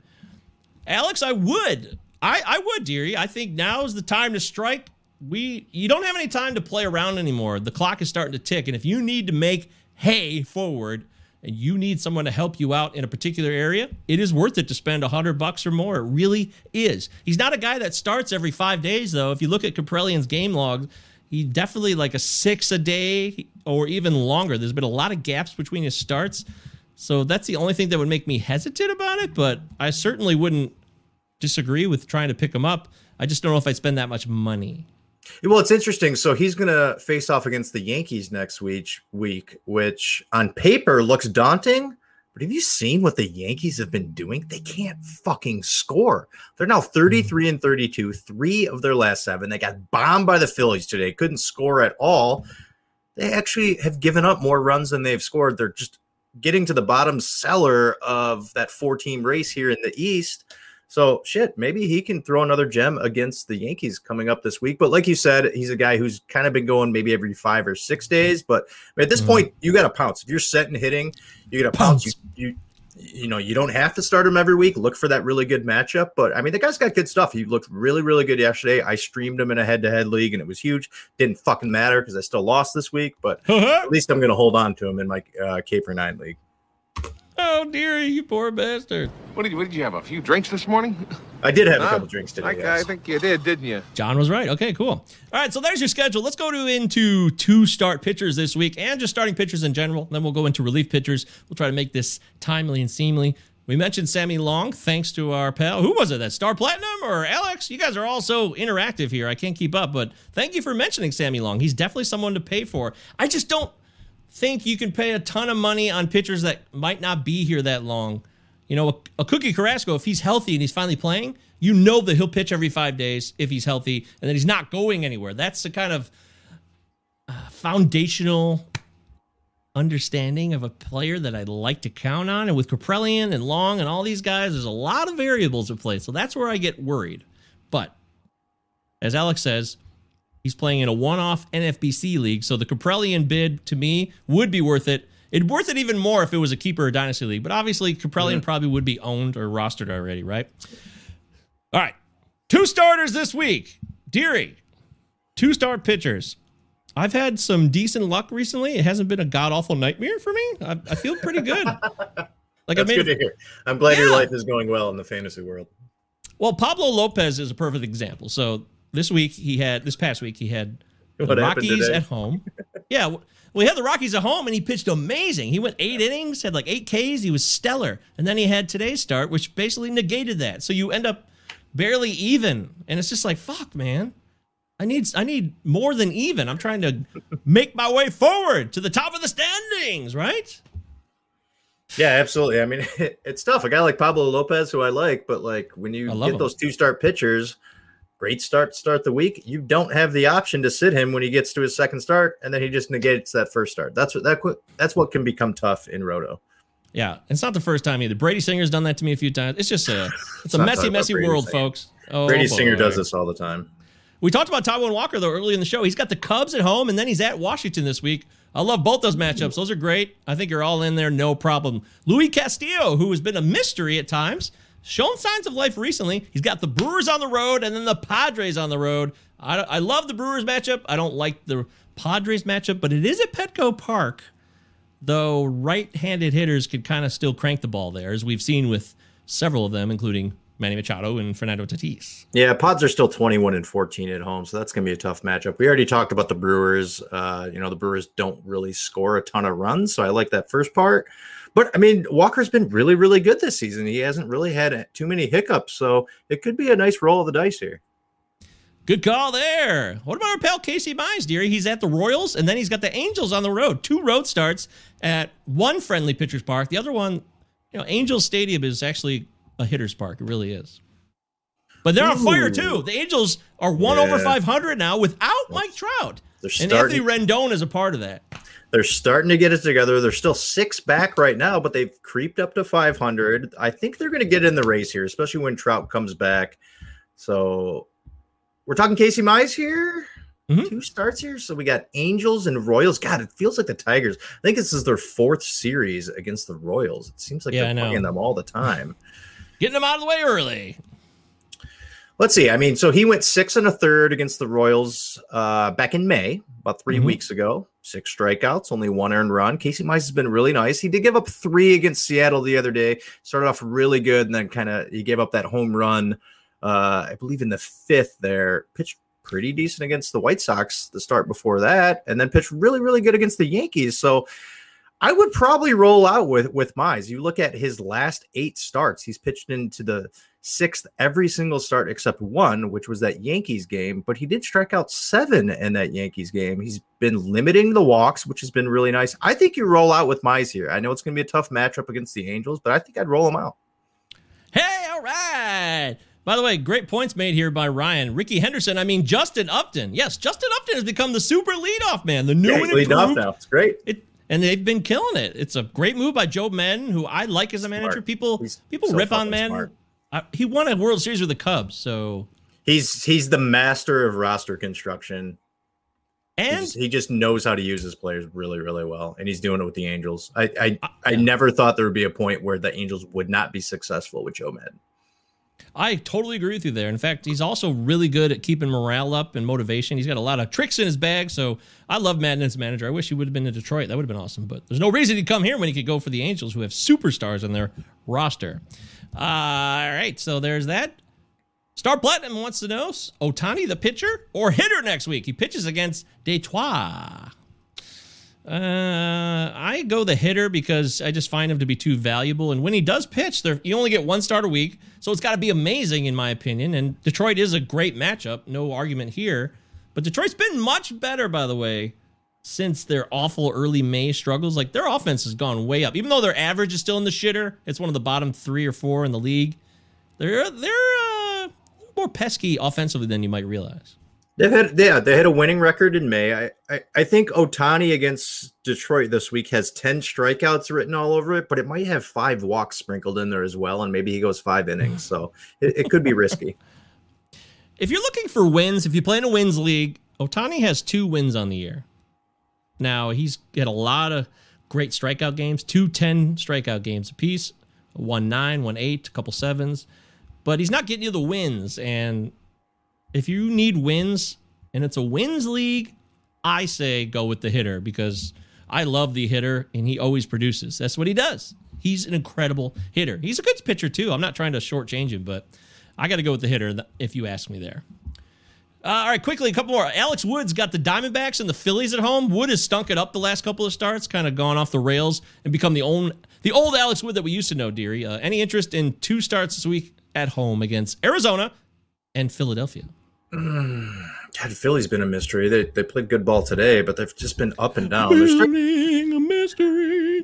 Alex, I would. I, I would, dearie. I think now is the time to strike. We You don't have any time to play around anymore. The clock is starting to tick, and if you need to make hay forward and you need someone to help you out in a particular area, it is worth it to spend one hundred bucks or more. It really is. He's not a guy that starts every five days, though. If you look at Kaprelian's game log, he definitely like a six a day or even longer. There's been a lot of gaps between his starts. So that's the only thing that would make me hesitant about it, but I certainly wouldn't disagree with trying to pick him up. I just don't know if I'd spend that much money. Well, it's interesting. So he's going to face off against the Yankees next week, week, which on paper looks daunting. But have you seen what the Yankees have been doing? They can't fucking score. They're now thirty-three and thirty-two, three of their last seven. They got bombed by the Phillies today, couldn't score at all. They actually have given up more runs than they've scored. They're just getting to the bottom cellar of that four-team race here in the East. So, shit, maybe he can throw another gem against the Yankees coming up this week. But like you said, he's a guy who's kind of been going maybe every five or six days. But at this mm-hmm. point, you got to pounce. If you're set and hitting, you got to pounce. pounce. You, you, you know, you don't have to start him every week. Look for that really good matchup. But, I mean, the guy's got good stuff. He looked really, really good yesterday. I streamed him in a head-to-head league, and it was huge. Didn't fucking matter because I still lost this week. But at least I'm going to hold on to him in my uh, K for nine league. Oh, dearie, you poor bastard. What did you, what did you have, a few drinks this morning? I did have huh? a couple drinks today. I, yes. I think you did, didn't you? John was right. Okay, cool. All right, so there's your schedule. Let's go to into two start pitchers this week and just starting pitchers in general. Then we'll go into relief pitchers. We'll try to make this timely and seemly. We mentioned Sammy Long, thanks to our pal. Who was it? That Star Platinum or Alex? You guys are all so interactive here. I can't keep up, but thank you for mentioning Sammy Long. He's definitely someone to pay for. I just don't think you can pay a ton of money on pitchers that might not be here that long. You know, a, a Cookie Carrasco, if he's healthy and he's finally playing, you know that he'll pitch every five days if he's healthy and that he's not going anywhere. That's the kind of uh, foundational understanding of a player that I'd like to count on. And with Kaprelian and Long and all these guys, there's a lot of variables at play. So that's where I get worried. But as Alex says, he's playing in a one-off N F B C league. So the Kaprelian bid, to me, would be worth it. It'd worth it even more if it was a keeper or dynasty league. But obviously, Kaprelian mm-hmm. probably would be owned or rostered already, right? All right. Two starters this week. Deary, two-star pitchers. I've had some decent luck recently. It hasn't been a god-awful nightmare for me. I, I feel pretty good. Like That's I made, good to hear. I'm glad yeah. your life is going well in the fantasy world. Well, Pablo Lopez is a perfect example. So this week he had, this past week he had the What Rockies today? at home. Yeah, well, he had the Rockies at home and he pitched amazing. He went eight innings, had like eight Ks. He was stellar. And then he had today's start, which basically negated that. So you end up barely even. And it's just like, fuck, man. I need I need more than even. I'm trying to make my way forward to the top of the standings, right? Yeah, absolutely. I mean, it, it's tough. A guy like Pablo Lopez, who I like, but like when you get him. those two-start pitchers, great start to start the week, you don't have the option to sit him when he gets to his second start, and then he just negates that first start. That's what that that's what can become tough in Roto. Yeah, it's not the first time either. Brady Singer's done that to me a few times. It's just a it's a Let's not messy, talk messy about Brady world, Singer. folks. Oh, Brady boy. Singer does this all the time. We talked about Taijuan Walker, though, early in the show. He's got the Cubs at home, and then he's at Washington this week. I love both those matchups. Those are great. I think you're all in there, no problem. Luis Castillo, who has been a mystery at times, shown signs of life recently. He's got the Brewers on the road and then the Padres on the road. I, I love the Brewers matchup. I don't like the Padres matchup, but it is at Petco Park, though right-handed hitters could kind of still crank the ball there, as we've seen with several of them, including Manny Machado and Fernando Tatis. Yeah, Pods are still twenty-one and fourteen at home, so that's going to be a tough matchup. We already talked about the Brewers. Uh, you know, the Brewers don't really score a ton of runs, so I like that first part. But, I mean, Walker's been really, really good this season. He hasn't really had too many hiccups, so it could be a nice roll of the dice here. Good call there. What about our pal Casey Mize, dearie? He's at the Royals, and then he's got the Angels on the road. Two road starts at one friendly pitcher's park. The other one, you know, Angels Stadium is actually a hitter's park. It really is. But they're on fire, too. The Angels are one Yeah. over five hundred now without Mike Trout. They're And starting- Anthony Rendon is a part of that. They're starting to get it together. They're still six back right now, but they've creeped up to five hundred. I think they're going to get in the race here, especially when Trout comes back. So we're talking Casey Mize here. Mhm. Two starts here. So we got Angels and Royals. God, it feels like the Tigers. I think this is their fourth series against the Royals. It seems like Yeah, I they're know. playing them all the time. Getting them out of the way early. Let's see. I mean, so he went six and a third against the Royals uh, back in May, about three Mhm. weeks ago. Six strikeouts, only one earned run. Casey Mize has been really nice. He did give up three against Seattle the other day. Started off really good, and then kind of he gave up that home run, uh, I believe, in the fifth there. Pitched pretty decent against the White Sox the start before that, and then pitched really, really good against the Yankees. So I would probably roll out with with Mize. You look at his last eight starts, he's pitched into the sixth every single start except one, which was that Yankees game, but he did strike out seven in that Yankees game. He's been limiting the walks, which has been really nice. I think you roll out with Mize here. I know it's going to be a tough matchup against the Angels, but I think I'd roll him out. Hey, all right. By the way, great points made here by Ryan. Ricky Henderson, I mean, Justin Upton. Yes, Justin Upton has become the super leadoff man, the new Yeah, and he's leading off improved. now. It's great. It, and they've been killing it. It's a great move by Joe Madden, who I like as a manager. Smart. People He's people so rip on fucking Madden. smart. Uh, he won a World Series with the Cubs, so He's he's the master of roster construction. He and just, he just knows how to use his players really, really well, and he's doing it with the Angels. I I, Uh, I yeah. never thought there would be a point where the Angels would not be successful with Joe Madden. I totally agree with you there. In fact, he's also really good at keeping morale up and motivation. He's got a lot of tricks in his bag, so I love Madden as manager. I wish he would have been in Detroit. That would have been awesome, but there's no reason he'd come here when he could go for the Angels, who have superstars on their roster. Uh, all right, so there's that. Star Platinum wants to know, Ohtani the pitcher or hitter next week? He pitches against Detroit. Uh, I go the hitter because I just find him to be too valuable. And when he does pitch, there you only get one start a week, so it's got to be amazing in my opinion. And Detroit is a great matchup, no argument here. But Detroit's been much better, by the way, since their awful early May struggles. Like their offense has gone way up, even though their average is still in the shitter. It's one of the bottom three or four in the league. They're they're uh, more pesky offensively than you might realize. They've had, yeah, they had a winning record in May. I, I, I think Ohtani against Detroit this week has ten strikeouts written all over it, but it might have five walks sprinkled in there as well, and maybe he goes five innings, so it, it could be risky. If you're looking for wins, if you play in a wins league, Ohtani has two wins on the year. Now, he's had a lot of great strikeout games, two ten strikeout games apiece, one nine, one eight, a couple sevens, but he's not getting you the wins, and if you need wins and it's a wins league, I say go with the hitter because I love the hitter and he always produces. That's what he does. He's an incredible hitter. He's a good pitcher too. I'm not trying to shortchange him, but I got to go with the hitter if you ask me there. Uh, all right, quickly, a couple more. Alex Wood's got the Diamondbacks and the Phillies at home. Wood has stunk it up the last couple of starts, kind of gone off the rails and become the old, the old Alex Wood that we used to know, Deary. Uh, any interest in two starts this week at home against Arizona and Philadelphia? Mm, God, Philly's been a mystery. They they played good ball today, but they've just been up and down. They're start- a mystery.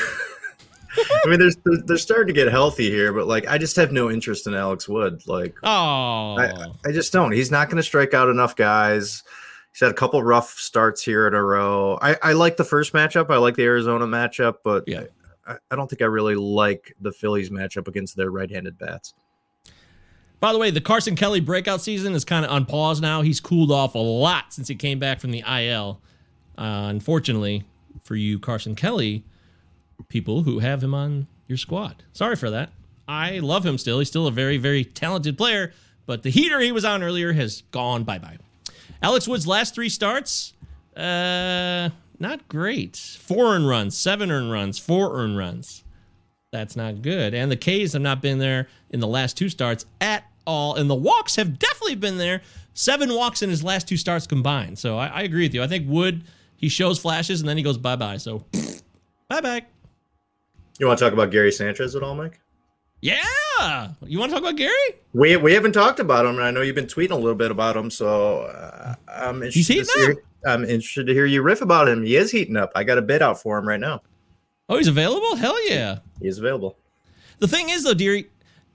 I mean, they're, they're starting to get healthy here, but like, I just have no interest in Alex Wood. Like, oh, I, I just don't. He's not going to strike out enough guys. He's had a couple rough starts here in a row. I, I like the first matchup. I like the Arizona matchup, but yeah. I, I don't think I really like the Phillies matchup against their right-handed bats. By the way, the Carson Kelly breakout season is kind of on pause now. He's cooled off a lot since he came back from the I L. Uh, unfortunately for you Carson Kelly people who have him on your squad. Sorry for that. I love him still. He's still a very, very talented player, but the heater he was on earlier has gone bye-bye. Alex Wood's last three starts, uh, not great. Four earned runs, seven earned runs, four earned runs. That's not good. And the K's have not been there in the last two starts at all. And the walks have definitely been there. Seven walks in his last two starts combined. So I, I agree with you. I think Wood, he shows flashes and then he goes bye-bye. So bye-bye. You want to talk about Gary Sanchez at all, Mike? Yeah. You want to talk about Gary? We we haven't talked about him, and I know you've been tweeting a little bit about him, so uh, I'm He's interested heating to hear, up. I'm interested to hear you riff about him. He is heating up. I got a bid out for him right now. Oh, he's available? Hell yeah. He is available. The thing is, though, Deary,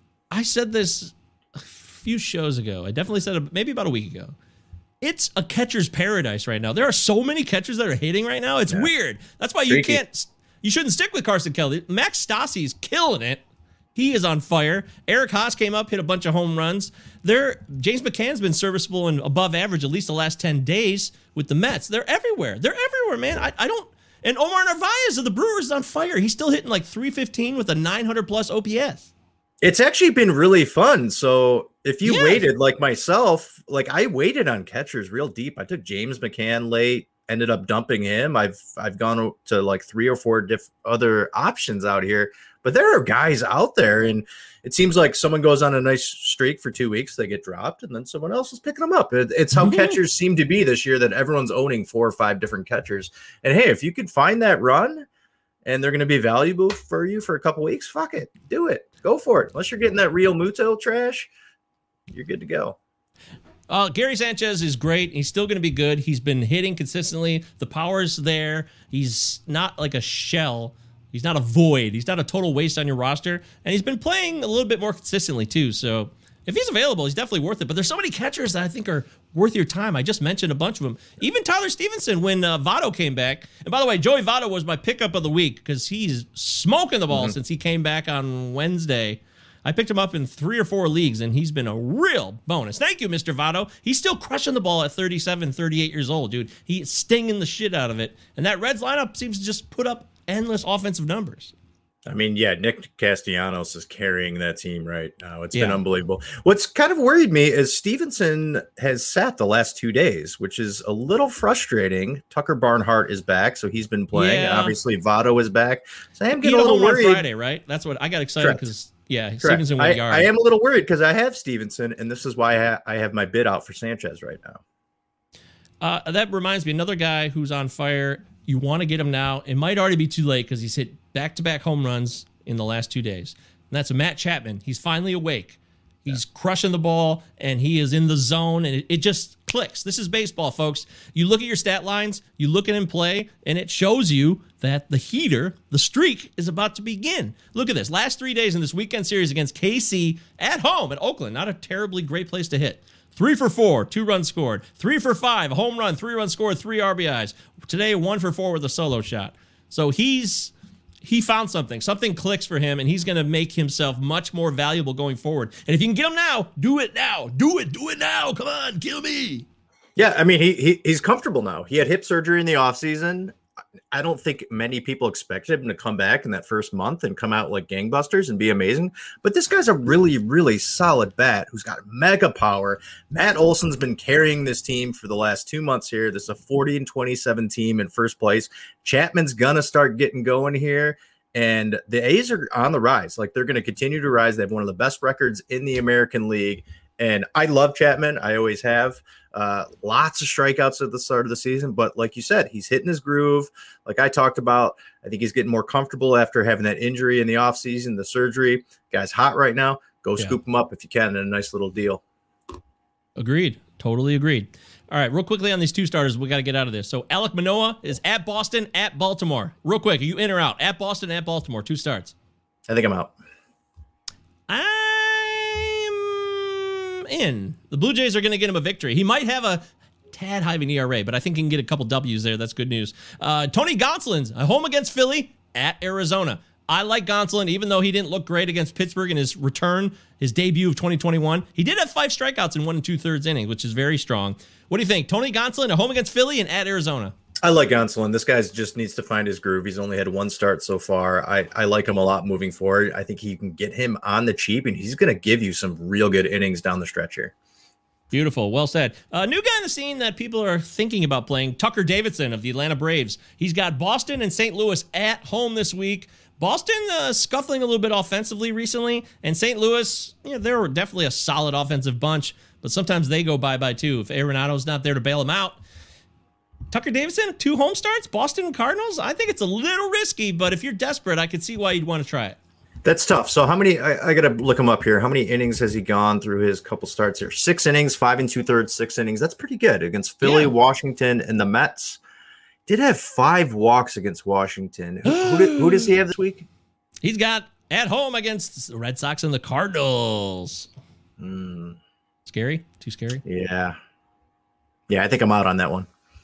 I said this a few shows ago. I definitely said it maybe about a week ago. It's a catcher's paradise right now. There are so many catchers that are hitting right now. It's Yeah. weird. That's why Freaky. you can't, you shouldn't stick with Carson Kelly. Max Stassi's killing it. He is on fire. Eric Haas came up, hit a bunch of home runs. There, James McCann's been serviceable and above average at least the last ten days with the Mets. They're everywhere. They're everywhere, man. I, I don't. And Omar Narvaez of the Brewers is on fire. He's still hitting like three fifteen with a nine hundred plus O P S. It's actually been really fun. So if you Yeah. waited like myself, like I waited on catchers real deep. I took James McCann late, ended up dumping him. I've I've gone to like three or four diff- other options out here. But there are guys out there, and it seems like someone goes on a nice streak for two weeks, they get dropped, and then someone else is picking them up. It, it's how Mhm. catchers seem to be this year, that everyone's owning four or five different catchers. And hey, if you can find that run and they're going to be valuable for you for a couple weeks, fuck it. Do it. Go for it. Unless you're getting that Real Muto trash, you're good to go. Uh, Gary Sanchez is great. He's still going to be good. He's been hitting consistently. The power's there. He's not like a shell. He's not a void. He's not a total waste on your roster. And he's been playing a little bit more consistently, too. So if he's available, he's definitely worth it. But there's so many catchers that I think are worth your time. I just mentioned a bunch of them. Even Tyler Stevenson when uh, Votto came back. And by the way, Joey Votto was my pickup of the week because he's smoking the ball Mm-hmm. since he came back on Wednesday. I picked him up in three or four leagues, and he's been a real bonus. Thank you, Mister Votto. He's still crushing the ball at thirty-seven, thirty-eight years old, dude. He's stinging the shit out of it. And that Reds lineup seems to just put up endless offensive numbers. I mean, yeah, Nick Castellanos is carrying that team right now. It's Yeah. been unbelievable. What's kind of worried me is Stevenson has sat the last two days, which is a little frustrating. Tucker Barnhart is back, so he's been playing. And Yeah. obviously, Votto is back. So I am He getting hit a a little home on worried. Friday, right? That's what I got excited Correct. because, yeah, Correct. Stevenson went I, yard. I am a little worried because I have Stevenson, and this is why I, ha- I have my bid out for Sanchez right now. Uh, that reminds me, another guy who's on fire. You want to get him now. It might already be too late because he's hit back-to-back home runs in the last two days. And that's Matt Chapman. He's finally awake. He's crushing the ball, and he is in the zone, and it, it just clicks. This is baseball, folks. You look at your stat lines, you look at him play, and it shows you that the heater, the streak, is about to begin. Look at this. Last three days in this weekend series against K C at home at Oakland. Not a terribly great place to hit. Three for four, two runs scored. Three for five, a home run, three runs scored, three R B Is. Today, one for four with a solo shot. So he's he found something. Something clicks for him, and he's going to make himself much more valuable going forward. And if you can get him now, do it now. Do it. Do it now. Come on, kill me. Yeah, I mean, he, he he's comfortable now. He had hip surgery in the offseason. I don't think many people expected him to come back in that first month and come out like gangbusters and be amazing. But this guy's a really, really solid bat who's got mega power. Matt Olson's been carrying this team for the last two months here. This is a forty and twenty-seven team in first place. Chapman's going to start getting going here. And the A's are on the rise. Like, they're going to continue to rise. They have one of the best records in the American League. And I love Chapman. I always have. Uh, lots of strikeouts at the start of the season. But like you said, he's hitting his groove. Like I talked about, I think he's getting more comfortable after having that injury in the offseason, the surgery. Guy's hot right now. Go yeah. scoop him up if you can in a nice little deal. Agreed. Totally agreed. All right, real quickly on these two starters, we got to get out of this. So Alek Manoah is at Boston, at Baltimore. Real quick, are you in or out? At Boston, at Baltimore, two starts. I think I'm out. I'm in. The Blue Jays are going to get him a victory. He might have a tad high of an E R A, but I think he can get a couple W's there. That's good news. Uh, Tony Gonsolin's a home against Philly, at Arizona. I like Gonsolin, even though he didn't look great against Pittsburgh in his return, his debut of twenty twenty-one. He did have five strikeouts in one and two-thirds innings, which is very strong. What do you think? Tony Gonsolin, a home against Philly and at Arizona. I like Gonsolin. This guy just needs to find his groove. He's only had one start so far. I, I like him a lot moving forward. I think you can get him on the cheap, and he's going to give you some real good innings down the stretch here. Beautiful. Well said. A uh, new guy in the scene that people are thinking about playing, Tucker Davidson of the Atlanta Braves. He's got Boston and Saint Louis at home this week. Boston uh, scuffling a little bit offensively recently, and Saint Louis, you know, they're definitely a solid offensive bunch, but sometimes they go bye-bye too. If Arenado's not there to bail him out. Tucker Davidson, two home starts, Boston Cardinals. I think it's a little risky, but if you're desperate, I could see why you'd want to try it. That's tough. So how many, I, I got to look him up here. How many innings has he gone through his couple starts here? Six innings, five and two thirds, six innings. That's pretty good against Philly, yeah. Washington, and the Mets. Did have five walks against Washington. Who, who, did, who does he have this week? He's got at home against the Red Sox and the Cardinals. Mm. Scary? Too scary? Yeah. Yeah, I think I'm out on that one.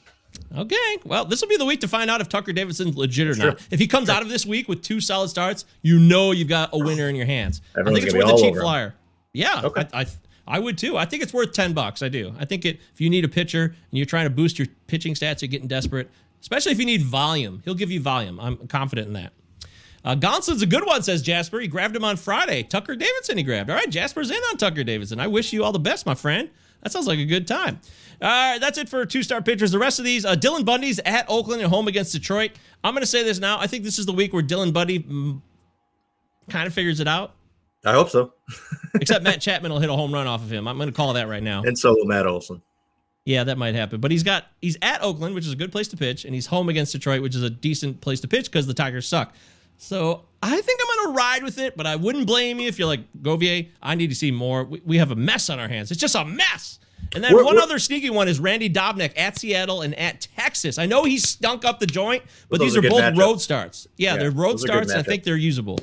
Okay. Well, this will be the week to find out if Tucker Davidson's legit or Sure. not. If he comes Sure. out of this week with two solid starts, you know you've got a winner in your hands. Everyone's I think it's gonna be worth a all cheap over him. flyer. Yeah. Okay. I, I I would too. I think it's worth ten bucks. I do. I think it, if you need a pitcher and you're trying to boost your pitching stats, you're getting desperate, especially if you need volume. He'll give you volume. I'm confident in that. Uh, Gonsolin's a good one, says Jasper. He grabbed him on Friday. Tucker Davidson he grabbed. All right, Jasper's in on Tucker Davidson. I wish you all the best, my friend. That sounds like a good time. All right, that's it for two-star pitchers. The rest of these, uh, Dylan Bundy's at Oakland and home against Detroit. I'm going to say this now. I think this is the week where Dylan Bundy mm, kind of figures it out. I hope so. Except Matt Chapman will hit a home run off of him. I'm going to call that right now. And so will Matt Olson. Yeah, that might happen. But he's got he's at Oakland, which is a good place to pitch, and he's home against Detroit, which is a decent place to pitch because the Tigers suck. So I think I'm going to ride with it, but I wouldn't blame you if you're like, Govier, I need to see more. We, we have a mess on our hands. It's just a mess. And then We're, one we're, other sneaky one is Randy Dobnak at Seattle and at Texas. I know he stunk up the joint, but Those these are are good both matchups. road starts. Yeah, Yeah, they're road those are good starts, and I matchups. think they're usable.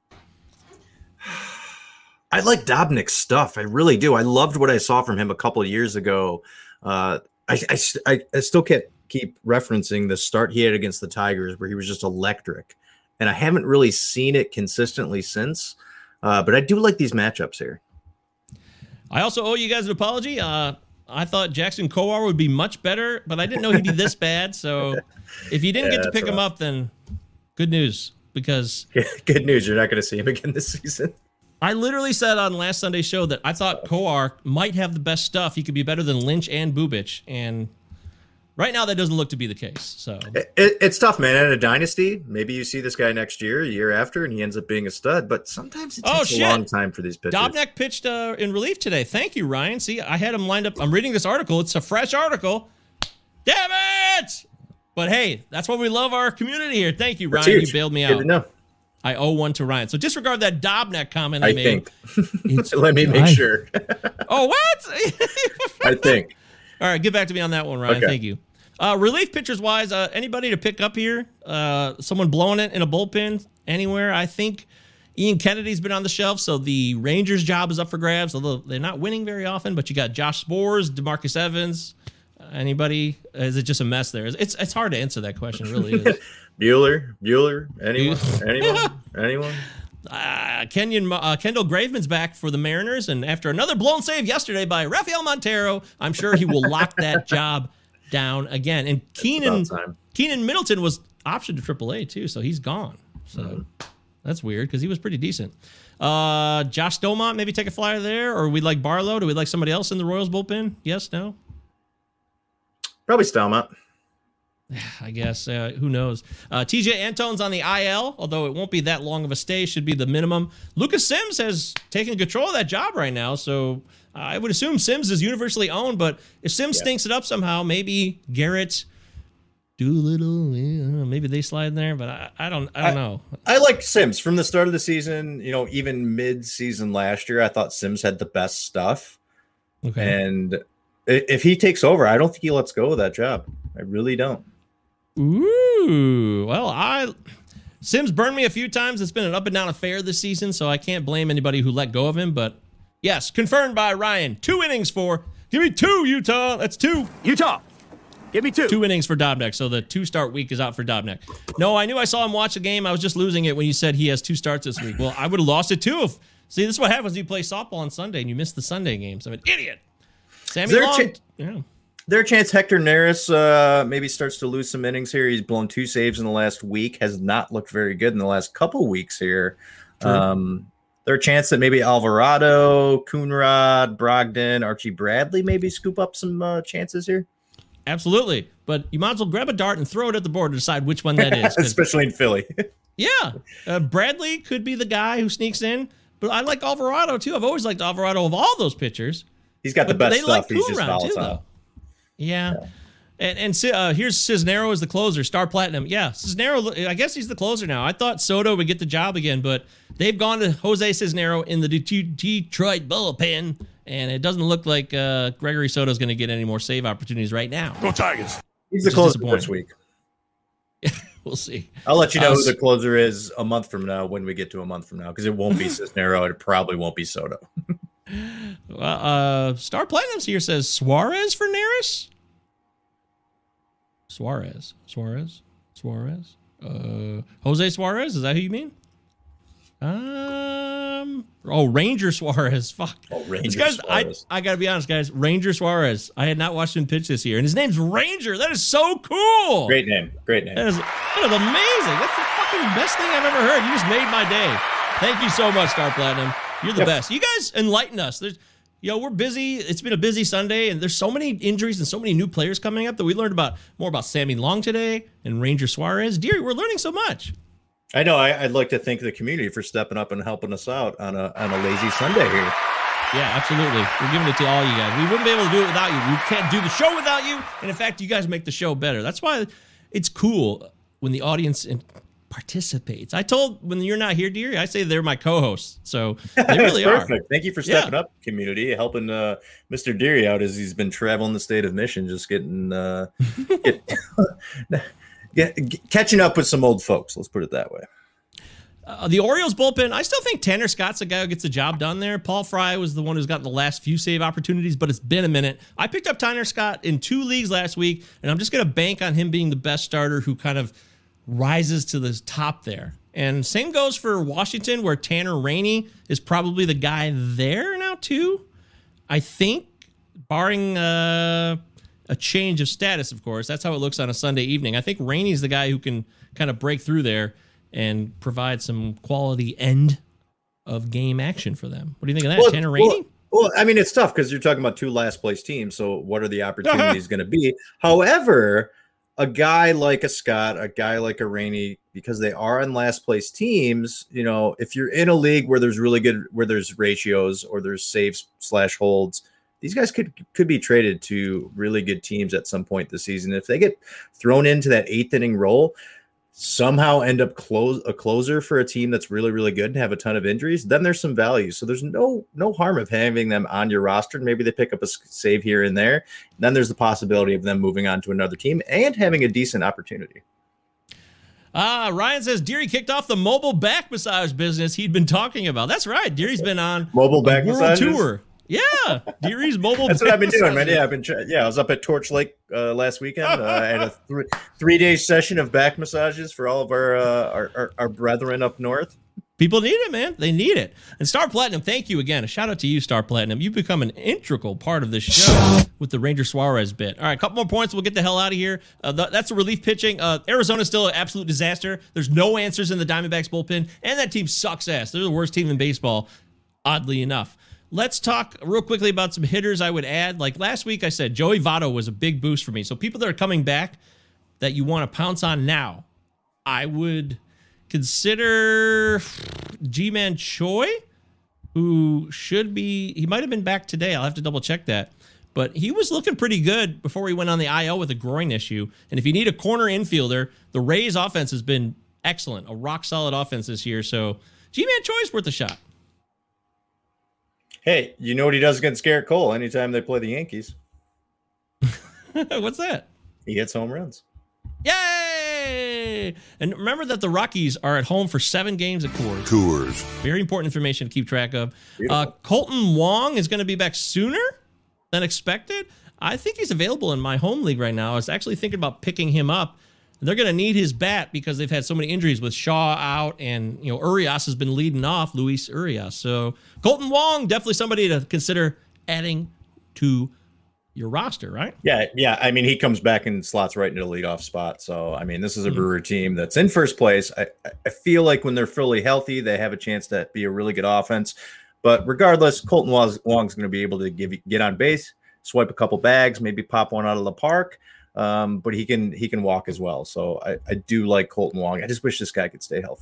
I like Dobnik's stuff. I really do. I loved what I saw from him a couple of years ago. Uh, I, I, I, I still can't keep referencing the start he had against the Tigers where he was just electric. And I haven't really seen it consistently since. Uh, but I do like these matchups here. I also owe you guys an apology. Uh, I thought Jackson Kowar would be much better, but I didn't know he'd be this bad. So if you didn't Yeah, get to pick that's him rough. up, then good news, because Good news. You're not going to see him again this season. I literally said on last Sunday's show that I thought Kowar might have the best stuff. He could be better than Lynch and Bubich. And right now that doesn't look to be the case. So It, it, it's tough, man. In a dynasty, maybe you see this guy next year, a year after, and he ends up being a stud. But sometimes it Oh, takes shit. a long time for these pitchers. Dobnak pitched uh, in relief today. Thank you, Ryan. See, I had him lined up. I'm reading this article. It's a fresh article. Damn it! But hey, that's why we love our community here. Thank you, That's Ryan. huge. You bailed me Good out. to know. I owe one to Ryan. So disregard that Dobnak comment I, I made. think. Let me make I- sure. Oh, what? I think. All right, get back to me on that one, Ryan. Okay. Thank you. Uh, relief pitchers wise, uh, anybody to pick up here? Uh, someone blowing it in a bullpen anywhere? I think Ian Kennedy's been on the shelf, so the Rangers job is up for grabs, although they're not winning very often. But you got Josh Spores, DeMarcus Evans. Anybody? Is it just a mess there? It's it's hard to answer that question. It really is. Bueller, Bueller, anyone, anyone, anyone? Uh, Kenyon, uh, Kendall Graveman's back for the Mariners, and after another blown save yesterday by Rafael Montero, I'm sure he will lock that job down again. And Keenan Keenan Middleton was optioned to triple A too, so he's gone. So mm-hmm. that's weird because he was pretty decent. Uh, Josh Domont, maybe take a flyer there, or we like Barlow? Do we like somebody else in the Royals bullpen? Yes, no? Probably Stelmont. I guess. Uh, who knows? Uh, T J Antone's on the I L, although it won't be that long of a stay. Should be the minimum. Lucas Sims has taken control of that job right now, so uh, I would assume Sims is universally owned, but if Sims yeah. stinks it up somehow, maybe Garrett, Doolittle, yeah, maybe they slide in there, but I, I don't I don't I, know. I like Sims from the start of the season, you know, even mid-season last year, I thought Sims had the best stuff. Okay. And if he takes over, I don't think he lets go of that job. I really don't. Ooh, well, I Sims burned me a few times. It's been an up and down affair this season, so I can't blame anybody who let go of him. But yes, confirmed by Ryan. Two innings for, give me two, Utah. That's two. Utah, give me two. Two innings for Dobnak, so the two-start week is out for Dobnak. No, I knew I saw him watch a game. I was just losing it when you said he has two starts this week. Well, I would have lost it too. If, see, this is what happens when you play softball on Sunday and you miss the Sunday games. I'm an idiot. Sammy Long. Ch- yeah. There a chance Hector Neris uh, maybe starts to lose some innings here? He's blown two saves in the last week, has not looked very good in the last couple weeks here. Um, there a chance that maybe Alvarado, Coonrod, Brogdon, Archie Bradley maybe scoop up some uh, chances here? Absolutely. But you might as well grab a dart and throw it at the board to decide which one that is. Especially in Philly. yeah. Uh, Bradley could be the guy who sneaks in, but I like Alvarado too. I've always liked Alvarado of all those pitchers. He's got the but best stuff. Like He's just volatile. Too, though. Yeah. yeah. And and uh, here's Cisnero as the closer, Star Platinum. Yeah, Cisnero, I guess he's the closer now. I thought Soto would get the job again, but they've gone to Jose Cisnero in the De- Detroit bullpen, and it doesn't look like uh, Gregory Soto's going to get any more save opportunities right now. Go Tigers. He's the closer this week. We'll see. I'll let you know uh, who the closer is a month from now when we get to a month from now, because it won't be Cisnero. It probably won't be Soto. Well, uh, Star Platinums here says Suarez for Neris. Suarez, Suarez, Suarez. Uh, Jose Suarez. Is that who you mean? Um. Oh, Ranger Suarez. Fuck. Oh, Ranger guys, Suarez. I I gotta be honest, guys. Ranger Suarez. I had not watched him pitch this year, and his name's Ranger. That is so cool. Great name. Great name. That is, that is amazing. That's the fucking best thing I've ever heard. You just made my day. Thank you so much, Star Platinum. You're the yep. best. You guys enlighten us. There's, you know, we're busy. It's been a busy Sunday, and there's so many injuries and so many new players coming up that we learned about more about Sammy Long today and Ranger Suarez. Deary, we're learning so much. I know. I, I'd like to thank the community for stepping up and helping us out on a on a lazy Sunday here. Yeah, absolutely. We're giving it to all you guys. We wouldn't be able to do it without you. We can't do the show without you. And in fact, you guys make the show better. That's why it's cool when the audience in- participates. I told when you're not here, Deary, I say they're my co-hosts. So they really are. Perfect. Thank you for stepping yeah. up, community, helping uh, Mister Deary out as he's been traveling the state of Michigan, just getting uh, get, get, get, catching up with some old folks. Let's put it that way. Uh, the Orioles bullpen, I still think Tanner Scott's the guy who gets the job done there. Paul Fry was the one who's gotten the last few save opportunities, but it's been a minute. I picked up Tanner Scott in two leagues last week, and I'm just going to bank on him being the best starter who kind of rises to the top there. And same goes for Washington, where Tanner Rainey is probably the guy there now too. I think, barring uh, a change of status, of course. That's how it looks on a Sunday evening. I think Rainey's the guy who can kind of break through there and provide some quality end of game action for them. What do you think of that, well, Tanner Rainey? Well, well, I mean, it's tough because you're talking about two last place teams. So what are the opportunities going to be? However, a guy like a Scott, a guy like a Rainey, because they are on last place teams, you know, if you're in a league where there's really good, where there's ratios or there's saves slash holds, these guys could could be traded to really good teams at some point this season. If they get thrown into that eighth inning role, somehow end up close a closer for a team that's really, really good and have a ton of injuries, then there's some value. So there's no no harm of having them on your roster. Maybe they pick up a save here and there. Then there's the possibility of them moving on to another team and having a decent opportunity. Ah, Ryan says Deary kicked off the mobile back massage business he'd been talking about. That's right. Deary's been on Mobile back a world massages? tour. Yeah, Deary's mobile. That's what back I've been doing, man. massages. Yeah, I've been. Try- yeah, I was up at Torch Lake uh, last weekend. Uh, I had a three three day session of back massages for all of our uh, our, our our brethren up north. People need it, man. They need it. And Star Platinum, thank you again. A shout out to you, Star Platinum. You've become an integral part of this show with the Ranger Suarez bit. All right, a couple more points. We'll get the hell out of here. Uh, th- that's a relief pitching. Uh, Arizona's still an absolute disaster. There's no answers in the Diamondbacks bullpen, and that team sucks ass. They're the worst team in baseball, oddly enough. Let's talk real quickly about some hitters I would add. Like last week, I said Joey Votto was a big boost for me. So people that are coming back that you want to pounce on now, I would consider G-Man Choi, who should be, he might have been back today. I'll have to double check that. But he was looking pretty good before he went on the I L with a groin issue. And if you need a corner infielder, the Rays offense has been excellent, a rock solid offense this year. So G-Man Choi is worth a shot. Hey, you know what he does against Garrett Cole anytime they play the Yankees? What's that? He hits home runs. Yay! And remember that the Rockies are at home for seven games at Coors. Coors. Very important information to keep track of. Beautiful. Uh, Colton Wong is going to be back sooner than expected. I think he's available in my home league right now. I was actually thinking about picking him up. They're going to need his bat because they've had so many injuries with Shaw out, and you know Urias has been leading off, Luis Urias. So Colton Wong, definitely somebody to consider adding to your roster, right? Yeah, yeah. I mean, he comes back and slots right into the leadoff spot. So, I mean, this is a Brewer team that's in first place. I, I feel like when they're fully healthy, they have a chance to be a really good offense. But regardless, Colton Wong's going to be able to give get on base, swipe a couple bags, maybe pop one out of the park. Um, but he can he can walk as well. So I, I do like Colton Wong. I just wish this guy could stay healthy.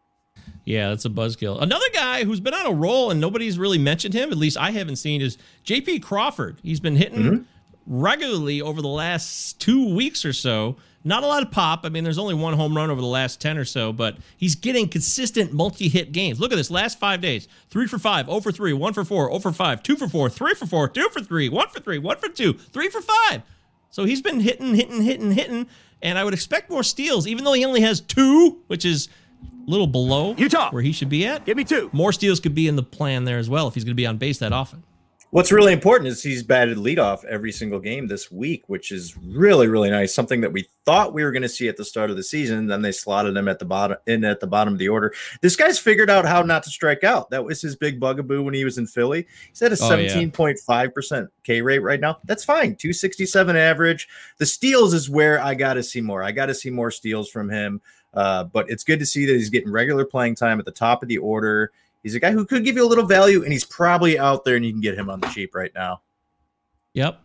Yeah, that's a buzzkill. Another guy who's been on a roll and nobody's really mentioned him, at least I haven't seen, is J P Crawford. He's been hitting mm-hmm. regularly over the last two weeks or so. Not a lot of pop. I mean, there's only one home run over the last ten or so, but he's getting consistent multi-hit games. Look at this. Last five days. Three for five, zero for three, one for four, zero for five, two for four, three for four, two for three, one for three, one for two, three for five. So he's been hitting, hitting, hitting, hitting, and I would expect more steals, even though he only has two, which is a little below Utah, where he should be at. Give me two. More steals could be in the plan there as well if he's going to be on base that often. What's really important is he's batted leadoff every single game this week, which is really, really nice. Something that we thought we were going to see at the start of the season. Then they slotted him at the bottom in at the bottom of the order. This guy's figured out how not to strike out. That was his big bugaboo when he was in Philly. He's at a seventeen point five percent K rate right now. That's fine. two sixty-seven average. The steals is where I got to see more. I got to see more steals from him. Uh, but it's good to see that he's getting regular playing time at the top of the order. He's a guy who could give you a little value, and he's probably out there, and you can get him on the cheap right now. Yep.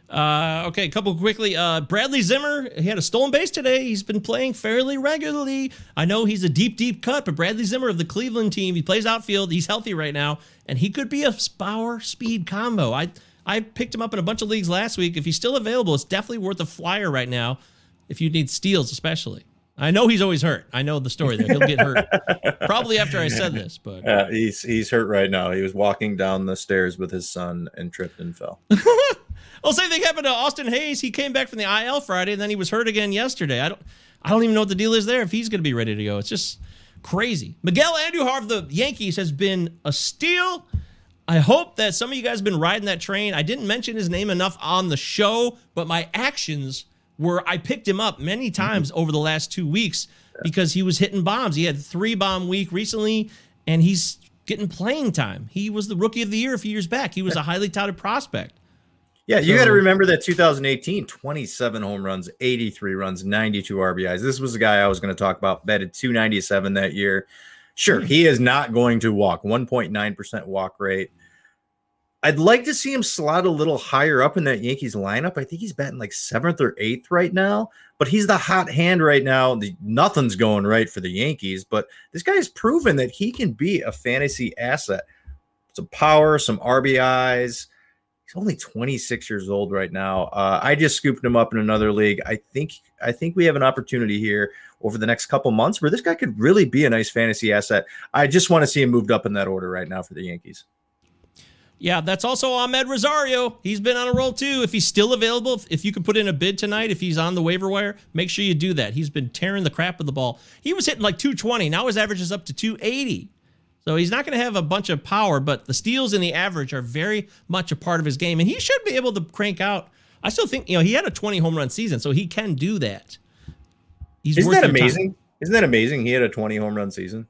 Uh, okay, a couple quickly. Uh, Bradley Zimmer, he had a stolen base today. He's been playing fairly regularly. I know he's a deep, deep cut, but Bradley Zimmer of the Cleveland team, he plays outfield. He's healthy right now, and he could be a power speed combo. I I picked him up in a bunch of leagues last week. If he's still available, it's definitely worth a flyer right now if you need steals especially. I know he's always hurt. I know the story there. He'll get hurt probably after I said this, but uh, he's he's hurt right now. He was walking down the stairs with his son and tripped and fell. Well, same thing happened to Austin Hayes. He came back from the I L Friday, and then he was hurt again yesterday. I don't, I don't even know what the deal is there if he's going to be ready to go. It's just crazy. Miguel Andujar of the Yankees has been a steal. I hope that some of you guys have been riding that train. I didn't mention his name enough on the show, but my actions were I picked him up many times over the last two weeks because he was hitting bombs. He had three bomb week recently, and he's getting playing time. He was the rookie of the year a few years back. He was a highly touted prospect. Yeah, you So- got to remember that two thousand eighteen, twenty-seven home runs, eighty-three runs, ninety-two R B Is. This was the guy I was going to talk about, batted two ninety-seven that year. Sure, he is not going to walk, one point nine percent walk rate. I'd like to see him slot a little higher up in that Yankees lineup. I think he's batting like seventh or eighth right now, but he's the hot hand right now. The, nothing's going right for the Yankees, but this guy has proven that he can be a fantasy asset. Some power, some R B Is. He's only twenty-six years old right now. Uh, I just scooped him up in another league. I think I think we have an opportunity here over the next couple months where this guy could really be a nice fantasy asset. I just want to see him moved up in that order right now for the Yankees. Yeah, that's also Ahmed Rosario. He's been on a roll too. If he's still available, if, if you can put in a bid tonight, if he's on the waiver wire, make sure you do that. He's been tearing the crap of the ball. He was hitting like two twenty. Now his average is up to two eighty. So he's not going to have a bunch of power, but the steals and the average are very much a part of his game. And he should be able to crank out. I still think, you know, he had a twenty home run season, so he can do that. He's Isn't worth that your amazing? time. Isn't that amazing? He had a twenty home run season.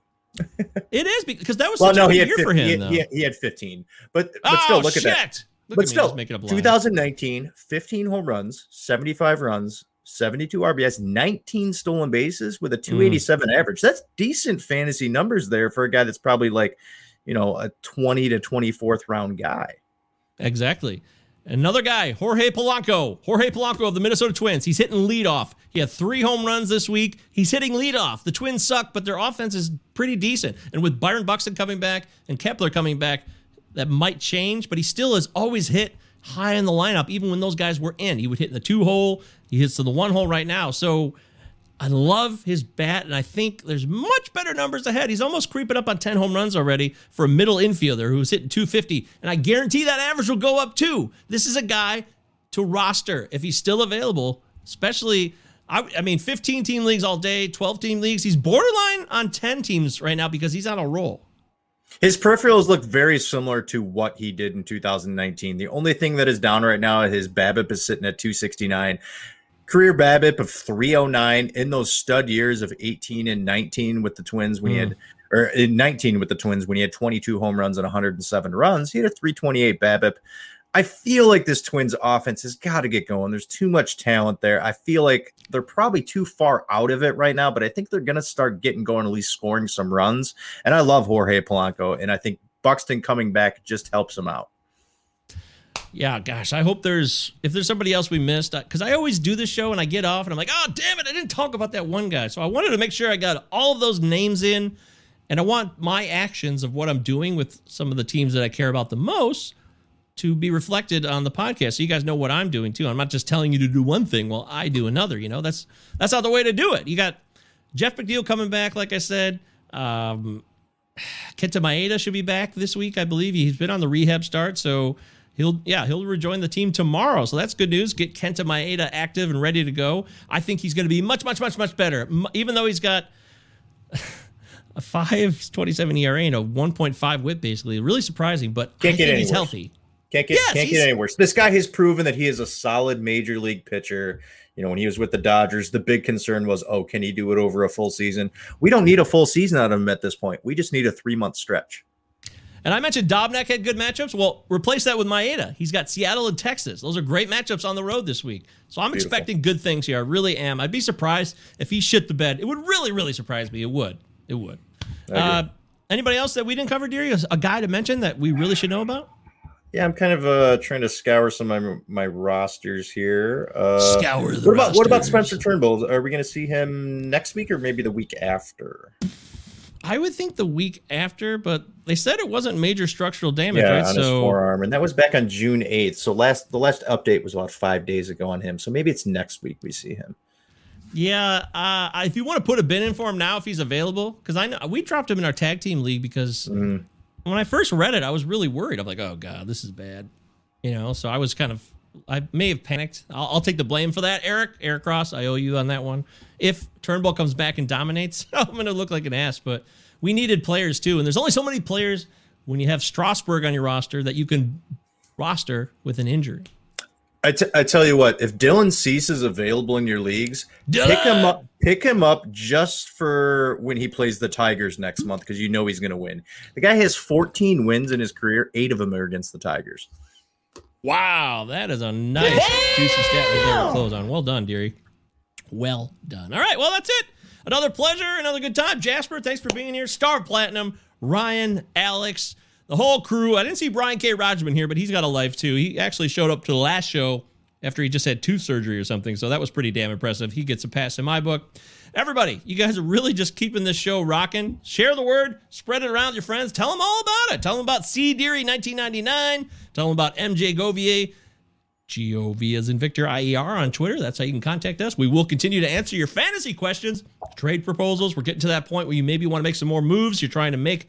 It is, because that was Well, such no, a he good had year for fifteen, him, he, though. he, had, he had fifteen. But but oh, still, look shit. at that. Look but at me, still, just making up a line. twenty nineteen, fifteen home runs, seventy-five runs, seventy-two R B S, nineteen stolen bases with a two eighty-seven mm. average. That's decent fantasy numbers there for a guy that's probably like, you know, a twenty to twenty-fourth round guy. Exactly. Another guy, Jorge Polanco. Jorge Polanco of the Minnesota Twins. He's hitting leadoff. He had three home runs this week. He's hitting leadoff. The Twins suck, but their offense is pretty decent. And with Byron Buxton coming back and Kepler coming back, that might change, but he still has always hit high in the lineup, even when those guys were in. He would hit in the two hole. He hits in the one hole right now. So I love his bat, and I think there's much better numbers ahead. He's almost creeping up on ten home runs already for a middle infielder who's hitting two fifty, and I guarantee that average will go up too. This is a guy to roster if he's still available, especially, I, I mean, fifteen-team leagues all day, twelve-team leagues. He's borderline on ten teams right now because he's on a roll. His peripherals look very similar to what he did in two thousand nineteen. The only thing that is down right now, his BABIP is sitting at two sixty-nine. Career BABIP of three oh nine in those stud years of eighteen and nineteen with the Twins when mm. he had, or in nineteen with the Twins when he had twenty-two home runs and one hundred seven runs. He had a three twenty-eight BABIP. I feel like this Twins offense has got to get going. There's too much talent there. I feel like they're probably too far out of it right now, but I think they're going to start getting going, at least scoring some runs. And I love Jorge Polanco, and I think Buxton coming back just helps him out. Yeah, gosh, I hope there's, if there's somebody else we missed, because I always do this show and I get off and I'm like, oh, damn it, I didn't talk about that one guy. So I wanted to make sure I got all of those names in, and I want my actions of what I'm doing with some of the teams that I care about the most to be reflected on the podcast. So you guys know what I'm doing too. I'm not just telling you to do one thing while I do another, you know, that's, that's not the way to do it. You got Jeff McNeil coming back, like I said. Um, Kenta Maeda should be back this week, I believe. He's been on the rehab start, so He'll yeah he'll rejoin the team tomorrow, so that's good news. Get Kenta Maeda active and ready to go. I think he's going to be much much much much better, even though he's got a five twenty-seven E R A and a one point five WHIP, basically. Really surprising, but can't I get think any he's worse. healthy. Can't get yes, can't get any worse. This guy has proven that he is a solid major league pitcher. You know, when he was with the Dodgers, the big concern was, oh, can he do it over a full season? We don't need a full season out of him at this point. We just need a three month stretch. And I mentioned Dobnak had good matchups. Well, replace that with Maeda. He's got Seattle and Texas. Those are great matchups on the road this week. So I'm Beautiful. expecting good things here. I really am. I'd be surprised if he shit the bed. It would really, really surprise me. It would. It would. Uh, anybody else that we didn't cover, Deary? A guy to mention that we really should know about? Yeah, I'm kind of uh, trying to scour some of my, my rosters here. Uh, Scour the what about rosters. What about Spencer Turnbull? Are we going to see him next week or maybe the week after? I would think the week after, but they said it wasn't major structural damage, yeah, right? on so his forearm, and that was back on June eighth. So last the last update was about five days ago on him. So maybe it's next week we see him. Yeah, uh, if you want to put a bin in for him now, if he's available, because I know we dropped him in our tag team league because mm. when I first read it, I was really worried. I'm like, oh god, this is bad, you know. So I was kind of, I may have panicked. I'll, I'll take the blame for that, Eric. Eric Ross, I owe you on that one. If Turnbull comes back and dominates, I'm going to look like an ass. But we needed players too, and there's only so many players when you have Strasburg on your roster that you can roster with an injury. I, t- I tell you what, if Dylan Cease is available in your leagues, Dylan! pick him up. Pick him up just for when he plays the Tigers next month because you know he's going to win. The guy has fourteen wins in his career. Eight of them are against the Tigers. Wow, that is a nice juicy stat right there to close on. Well done, Deary. Well done. All right, well, that's it. Another pleasure, another good time. Jasper, thanks for being here. Star Platinum, Ryan, Alex, the whole crew. I didn't see Brian K. Rodgman here, but he's got a life too. He actually showed up to the last show after he just had tooth surgery or something, so that was pretty damn impressive. He gets a pass in my book. Everybody, you guys are really just keeping this show rocking. Share the word, spread it around with your friends. Tell them all about it. Tell them about C. Deary nineteen ninety-nine. Tell them about M J Govier. G O V as in Victor, I E R on Twitter. That's how you can contact us. We will continue to answer your fantasy questions, trade proposals. We're getting to that point where you maybe want to make some more moves. You're trying to make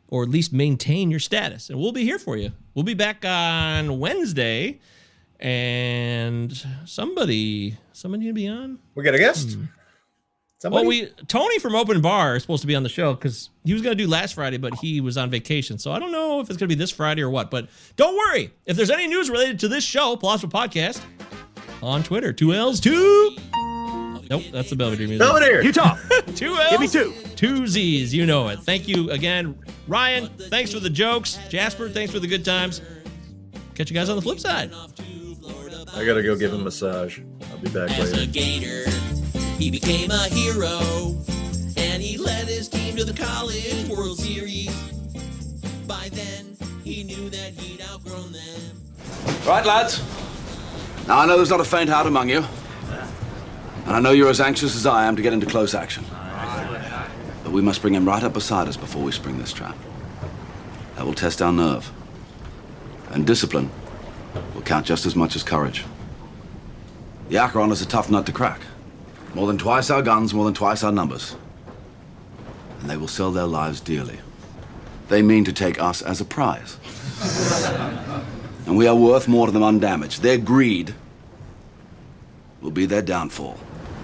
or at least maintain your status. And we'll be here for you. We'll be back on Wednesday. And somebody, somebody gonna be on? We got a guest. Hmm. Well, we Tony from Open Bar is supposed to be on the show because he was going to do last Friday, but he was on vacation. So I don't know if it's going to be this Friday or what. But don't worry. If there's any news related to this show, Plasma Podcast, on Twitter, two L's, two. Nope, that's the Belvedere music. Belvedere. Utah. Two L's. Give me two. Two Z's. You know it. Thank you again. Ryan, thanks for the jokes. Jasper, thanks for the good times. Catch you guys on the flip side. I got to go give him a massage. I'll be back As later. a Gator, he became a hero, and he led his team to the College World Series. By then, he knew that he'd outgrown them. Right, lads. Now, I know there's not a faint heart among you. And I know you're as anxious as I am to get into close action. But we must bring him right up beside us before we spring this trap. That will test our nerve. And discipline will count just as much as courage. The Acheron is a tough nut to crack. More than twice our guns, more than twice our numbers. And they will sell their lives dearly. They mean to take us as a prize. And we are worth more to them undamaged. Their greed will be their downfall.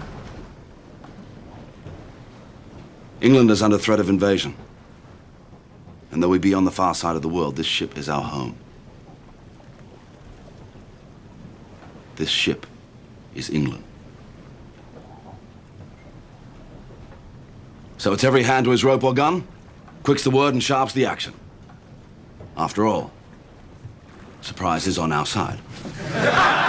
England is under threat of invasion. And though we be on the far side of the world, this ship is our home. This ship is England. So it's every hand to his rope or gun, quick's the word and sharp's the action. After all, surprise is on our side.